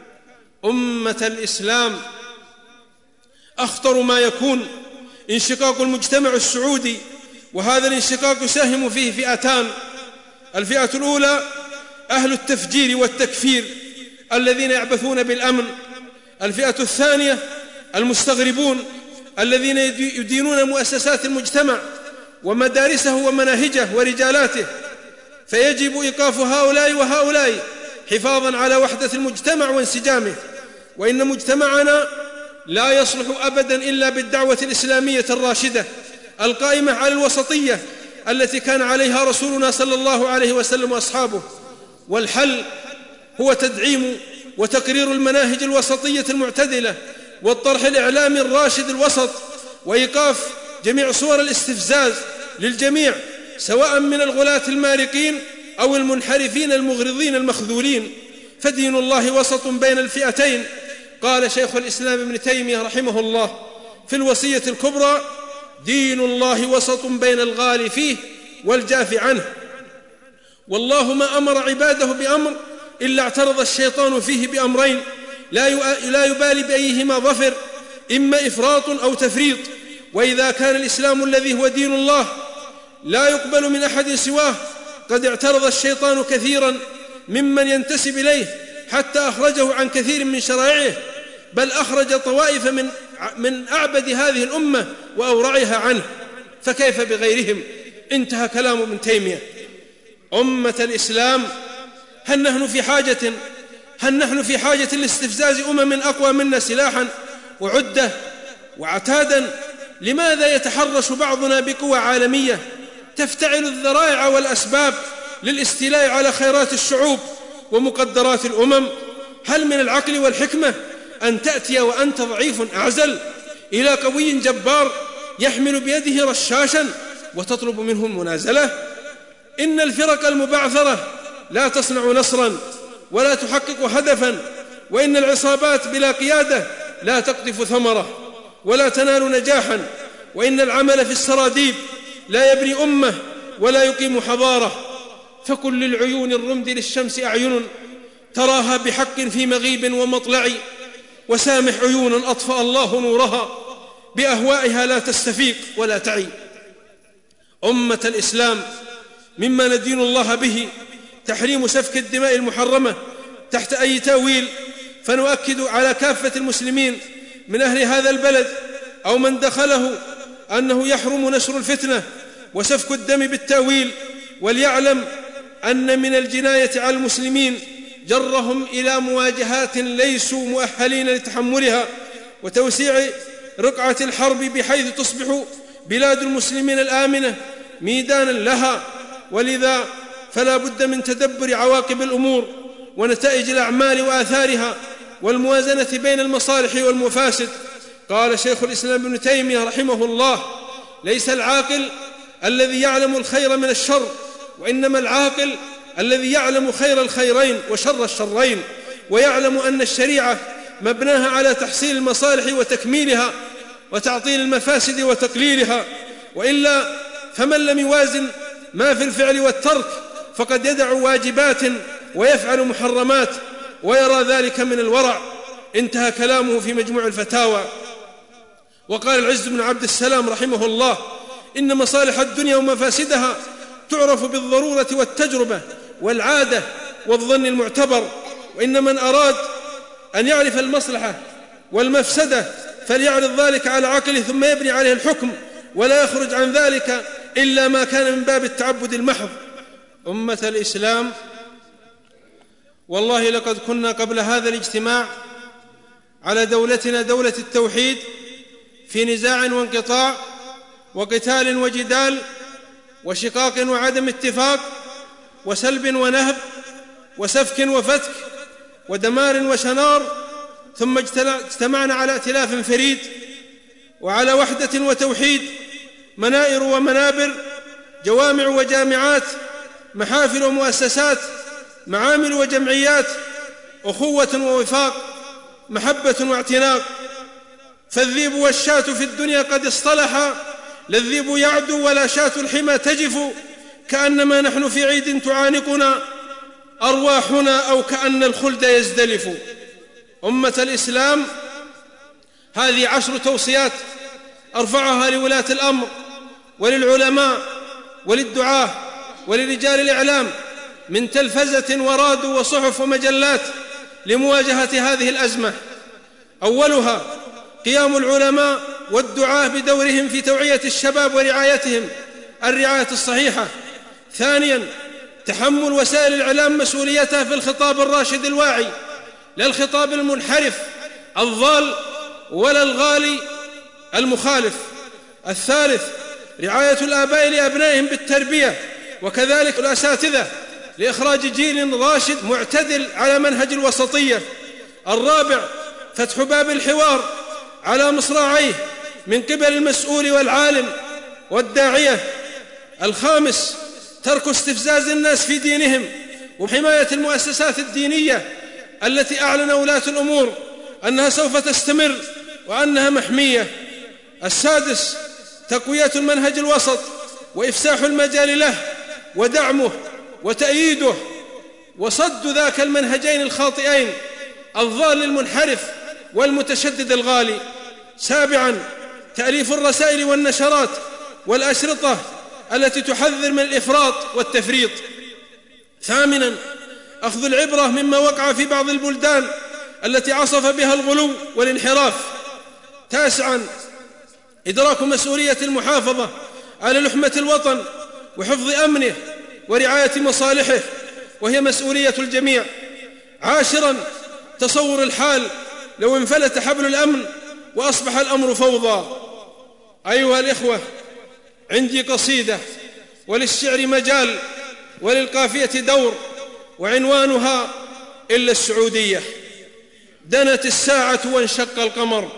أمة الإسلام، أخطر ما يكون انشقاق المجتمع السعودي، وهذا الانشقاق يساهم فيه فئتان. الفئة الأولى أهل التفجير والتكفير الذين يعبثون بالأمن. الفئة الثانية المستغربون الذين يدينون مؤسسات المجتمع ومدارسه ومناهجه ورجالاته. فيجب إيقاف هؤلاء وهؤلاء حفاظا على وحدة المجتمع وانسجامه. وإن مجتمعنا لا يصلح أبدا إلا بالدعوة الإسلامية الراشدة القائمة على الوسطية التي كان عليها رسولنا صلى الله عليه وسلم وأصحابه. والحل هو تدعيم وتقرير المناهج الوسطية المعتدلة والطرح الإعلامي الراشد الوسط، وإيقاف جميع صور الاستفزاز للجميع سواء من الغلاة المارقين أو المنحرفين المغرضين المخذولين، فدين الله وسط بين الفئتين. قال شيخ الإسلام ابن تيمية رحمه الله في الوصية الكبرى: دين الله وسط بين الغالي فيه والجاف عنه. والله ما أمر عباده بأمر إلا اعترض الشيطان فيه بأمرين لا يبالي بأيهما ظفر، إما إفراط أو تفريط. وإذا كان الإسلام الذي هو دين الله لا يقبل من أحد سواه، قد اعترض الشيطان كثيرا ممن ينتسب إليه حتى أخرجه عن كثير من شرائعه، بل أخرج طوائف من من أعبد هذه الأمة وأورعها عنه، فكيف بغيرهم؟ انتهى كلام ابن تيمية. أمة الإسلام، هل نحن في حاجة هل نحن في حاجة لاستفزاز أمم أقوى منا سلاحا وعدة وعتادا؟ لماذا يتحرش بعضنا بقوى عالمية تفتعل الذرائع والأسباب للاستيلاء على خيرات الشعوب ومقدرات الأمم؟ هل من العقل والحكمة أن تأتي وأنت ضعيف أعزل إلى قوي جبار يحمل بيده رشاشا وتطلب منه المنازلة؟ إن الفرق المبعثرة لا تصنع نصرا ولا تحقق هدفا، وإن العصابات بلا قيادة لا تقطف ثمرة ولا تنال نجاحا، وإن العمل في السراديب لا يبني أمة ولا يقيم حضارة. فكل العيون الرمد للشمس أعين تراها بحق في مغيب ومطلع، وسامح عيونا أطفأ الله نورها بأهوائها لا تستفيق ولا تعي. أمة الإسلام، مما ندين الله به تحريم سفك الدماء المحرمة تحت أي تأويل، فنؤكد على كافة المسلمين من أهل هذا البلد أو من دخله أنه يحرم نشر الفتنة وسفك الدم بالتأويل، وليعلم أن من الجناية على المسلمين جرهم إلى مواجهات ليسوا مؤهلين لتحملها، وتوسيع رقعة الحرب بحيث تصبح بلاد المسلمين الآمنة ميدانا لها. ولذا فلا بد من تدبر عواقب الأمور ونتائج الأعمال وآثارها والموازنة بين المصالح والمفاسد. قال شيخ الإسلام ابن تيمية رحمه الله: ليس العاقل الذي يعلم الخير من الشر، وإنما العاقل الذي يعلم خير الخيرين وشر الشرين، ويعلم أن الشريعة مبناها على تحصيل المصالح وتكميلها وتعطيل المفاسد وتقليلها، وإلا فمن لم يوازن ما في الفعل والترك فقد يدع واجبات ويفعل محرمات ويرى ذلك من الورع. انتهى كلامه في مجموع الفتاوى. وقال العز بن عبد السلام رحمه الله: إن مصالح الدنيا ومفاسدها تعرف بالضرورة والتجربة والعادة والظن المعتبر، وإن من أراد أن يعرف المصلحة والمفسدة فليعرض ذلك على عقله ثم يبني عليه الحكم، ولا يخرج عن ذلك إلا ما كان من باب التعبد المحض. أمة الإسلام، والله لقد كنا قبل هذا الاجتماع على دولتنا دولة التوحيد في نزاع وانقطاع وقتال وجدال وشقاق وعدم اتفاق وسلب ونهب وسفك وفتك ودمار وشنار، ثم اجتمعنا على ائتلاف فريد وعلى وحدة وتوحيد، منائر ومنابر، جوامع وجامعات، محافل ومؤسسات، معامل وجمعيات، أخوة ووفاق، محبة واعتناق. فالذيب والشاة في الدنيا قد اصطلحا، لا الذيب يعدو ولا شاة الحمى تجف، كأنما نحن في عيد تعانقنا أرواحنا أو كأن الخلد يزدلف. أمة الإسلام، هذه عشر توصيات أرفعها لولاة الأمر وللعلماء وللدعاة ولرجال الإعلام من تلفزة وراديو وصحف ومجلات لمواجهة هذه الأزمة. أولها قيام العلماء والدعاة بدورهم في توعية الشباب ورعايتهم الرعاية الصحيحة. ثانيا تحمل وسائل الإعلام مسؤوليتها في الخطاب الراشد الواعي، لا الخطاب المنحرف الضال ولا الغالي المخالف. الثالث رعاية الآباء لأبنائهم بالتربية، وكذلك الأساتذة لإخراج جيل راشد معتدل على منهج الوسطية. الرابع فتح باب الحوار على مصراعيه من قبل المسؤول والعالم والداعية. الخامس ترك استفزاز الناس في دينهم وحماية المؤسسات الدينية التي أعلن ولاة الأمور أنها سوف تستمر وأنها محمية. السادس تقوية المنهج الوسط وإفساح المجال له ودعمه وتأييده وصد ذاك المنهجين الخاطئين الضال المنحرف والمتشدد الغالي. سابعا تأليف الرسائل والنشرات والأشرطة التي تحذر من الإفراط والتفريط. ثامنا أخذ العبرة مما وقع في بعض البلدان التي عصف بها الغلو والانحراف. تاسعا إدراك مسؤولية المحافظة على لحمة الوطن وحفظ أمنه ورعاية مصالحه، وهي مسؤولية الجميع. عاشرا تصور الحال لو انفلت حبل الأمن وأصبح الأمر فوضى. أيها الإخوة، عندي قصيدة وللشعر مجال وللقافية دور، وعنوانها إلا السعودية. دنت الساعة وانشق القمر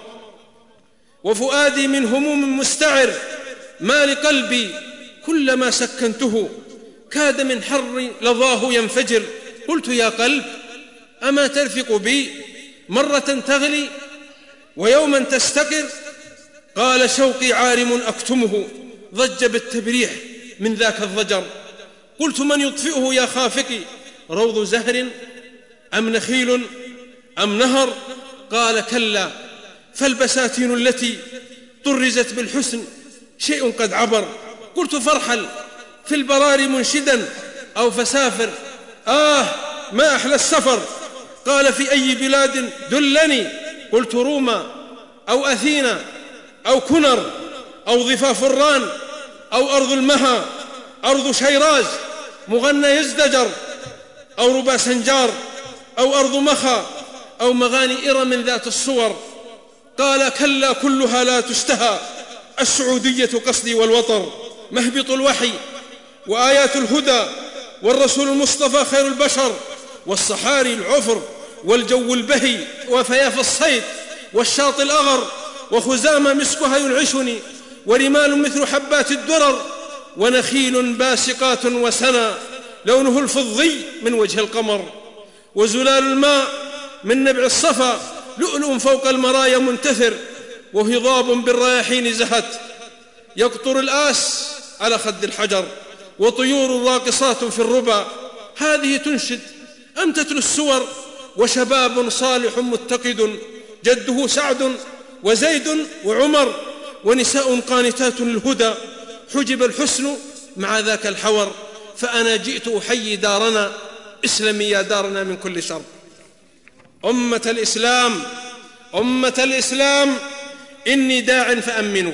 وفؤادي من هموم مستعر، ما لقلبي كلما سكنته كاد من حر لظاه ينفجر. قلت يا قلب أما ترفق بي مرة تغلي ويوما تستقر؟ قال شوقي عارم أكتمه ضج بالتبريح من ذاك الضجر. قلت من يطفئه يا خافقي؟ روض زهر أم نخيل أم نهر؟ قال كلا فالبساتين التي طرزت بالحسن شيء قد عبر. قلت فارحل في البرار منشدا أو فسافر، آه ما أحلى السفر. قال في أي بلاد دلني؟ قلت روما أو أثينا أو كنر أو ضفاف الران أو أرض المها، أرض شيراز مغنى يزدجر أو ربا سنجار أو أرض مخا أو مغاني إرم ذات الصور. قال كلا كلها لا تشتهى، السعودية قصدي والوطر. مهبط الوحي وآيات الهدى والرسول المصطفى خير البشر، والصحاري العفر والجو البهي وفياف الصيد والشاطئ الأغر، وخزامة مسكها ينعشني ورمال مثل حبات الدرر، ونخيل باسقات وسنا لونه الفضي من وجه القمر، وزلال الماء من نبع الصفا لؤلؤ فوق المرايا منتثر، وهضاب بالرياحين زهت يقطر الآس على خد الحجر، وطيور راقصات في الربا. هذه تنشد أم تتلو السور؟ وشباب صالح متقد جده سعد وزيد وعمر، ونساء قانتات للهدى حجب الحسن مع ذاك الحور. فأنا جئت أحيي دارنا، اسلمي يا دارنا من كل شر. أمة الإسلام، أمة الإسلام، إني داع فأمنوا.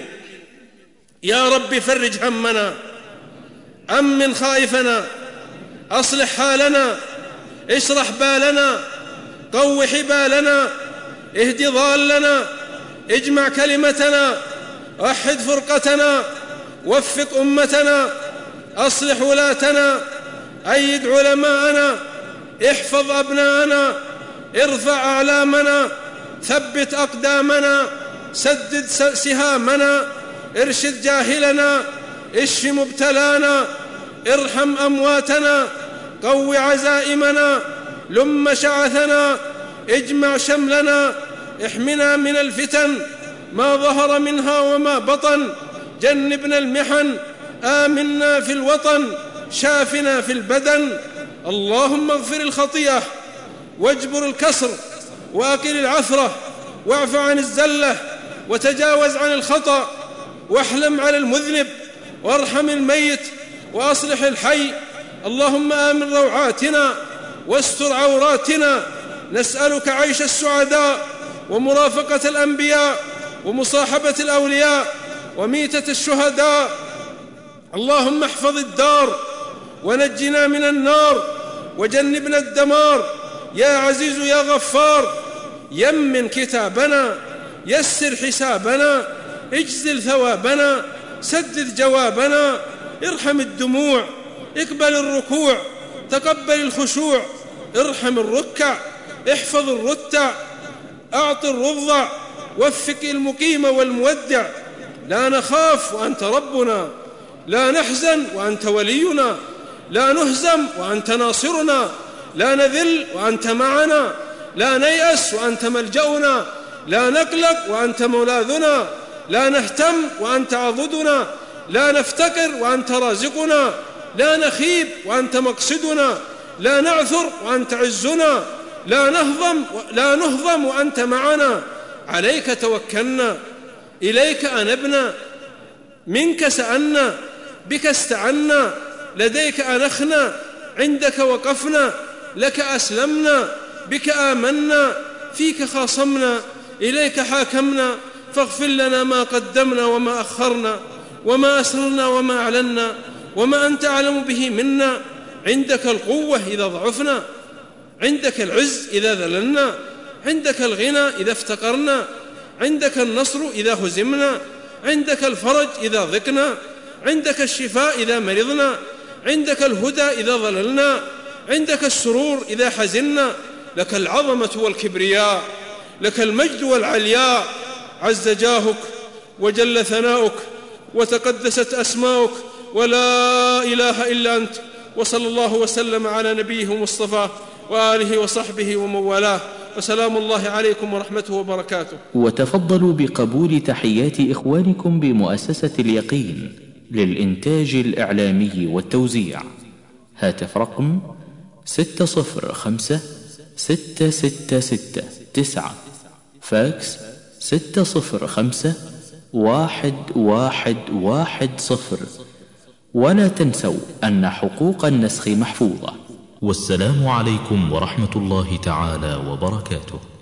يا رب فرج همنا، أمن خائفنا، أصلح حالنا، اشرح بالنا، قو حبالنا، اهد ضالنا، اجمع كلمتنا، وحد فرقتنا، وفق أمتنا، أصلح ولاتنا، أيد علماءنا، احفظ أبناءنا، ارفع أعلامنا، ثبت أقدامنا، سدد سهامنا، ارشد جاهلنا، اشف مبتلانا، ارحم أمواتنا، قو عزائمنا، لم شعثنا، اجمع شملنا، احمنا من الفتن ما ظهر منها وما بطن، جنبنا المحن، آمنا في الوطن، شافنا في البدن. اللهم اغفر الخطيئة واجبر الكسر وأقل العثرة، واعف عن الزلة وتجاوز عن الخطأ، واحلم على المذنب، وارحم الميت، وأصلح الحي. اللهم آمن روعاتنا واستر عوراتنا. نسألك عيش السعداء ومرافقة الأنبياء ومصاحبة الأولياء وميتة الشهداء. اللهم احفظ الدار ونجنا من النار وجنبنا الدمار. يا عزيز يا غفار، يمن كتابنا، يسر حسابنا، اجزل ثوابنا، سدد جوابنا، ارحم الدموع، اقبل الركوع، تقبل الخشوع، ارحم الركع، احفظ الرتع، أعط الرضع، وفق المقيم والمودع. لا نخاف وأنت ربنا، لا نحزن وأنت ولينا، لا نهزم وأنت ناصرنا، لا نذل وأنت معنا، لا نيأس وأنت ملجأنا، لا نقلق وأنت ملاذنا، لا نهتم وأنت عضدنا، لا نفتقر وأنت رازقنا، لا نخيب وأنت مقصدنا، لا نعثر وأنت عزنا، لا نهضم لا نهضم وأنت معنا. عليك توكلنا، إليك أنبنا، منك سألنا، بك استعنا، لديك أنخنا، عندك وقفنا، لك أسلمنا، بك آمنا، فيك خاصمنا، إليك حاكمنا، فاغفر لنا ما قدمنا وما أخرنا، وما أسررنا وما أعلنا، وما أنت أعلم به منا. عندك القوة إذا ضعفنا، عندك العز إذا ذللنا، عندك الغنى إذا افتقرنا، عندك النصر إذا هزمنا، عندك الفرج إذا ضقنا، عندك الشفاء إذا مرضنا، عندك الهدى إذا ضللنا، عندك السرور إذا حزنا. لك العظمة والكبرياء، لك المجد والعلياء، عز جاهك وجل ثناؤك وتقدست أسماؤك، ولا إله إلا أنت. وصلى الله وسلم على نبيه مصطفى وآله وصحبه ومن والاه، وسلام الله عليكم ورحمته وبركاته. وتفضلوا بقبول تحيات إخوانكم بمؤسسة اليقين للإنتاج الإعلامي والتوزيع. هاتف رقم ستة صفر خمسة ستة ستة ستة تسعة، فاكس ستة صفر خمسة واحد واحد واحد صفر. ولا تنسوا أن حقوق النسخ محفوظة. والسلام عليكم ورحمة الله تعالى وبركاته.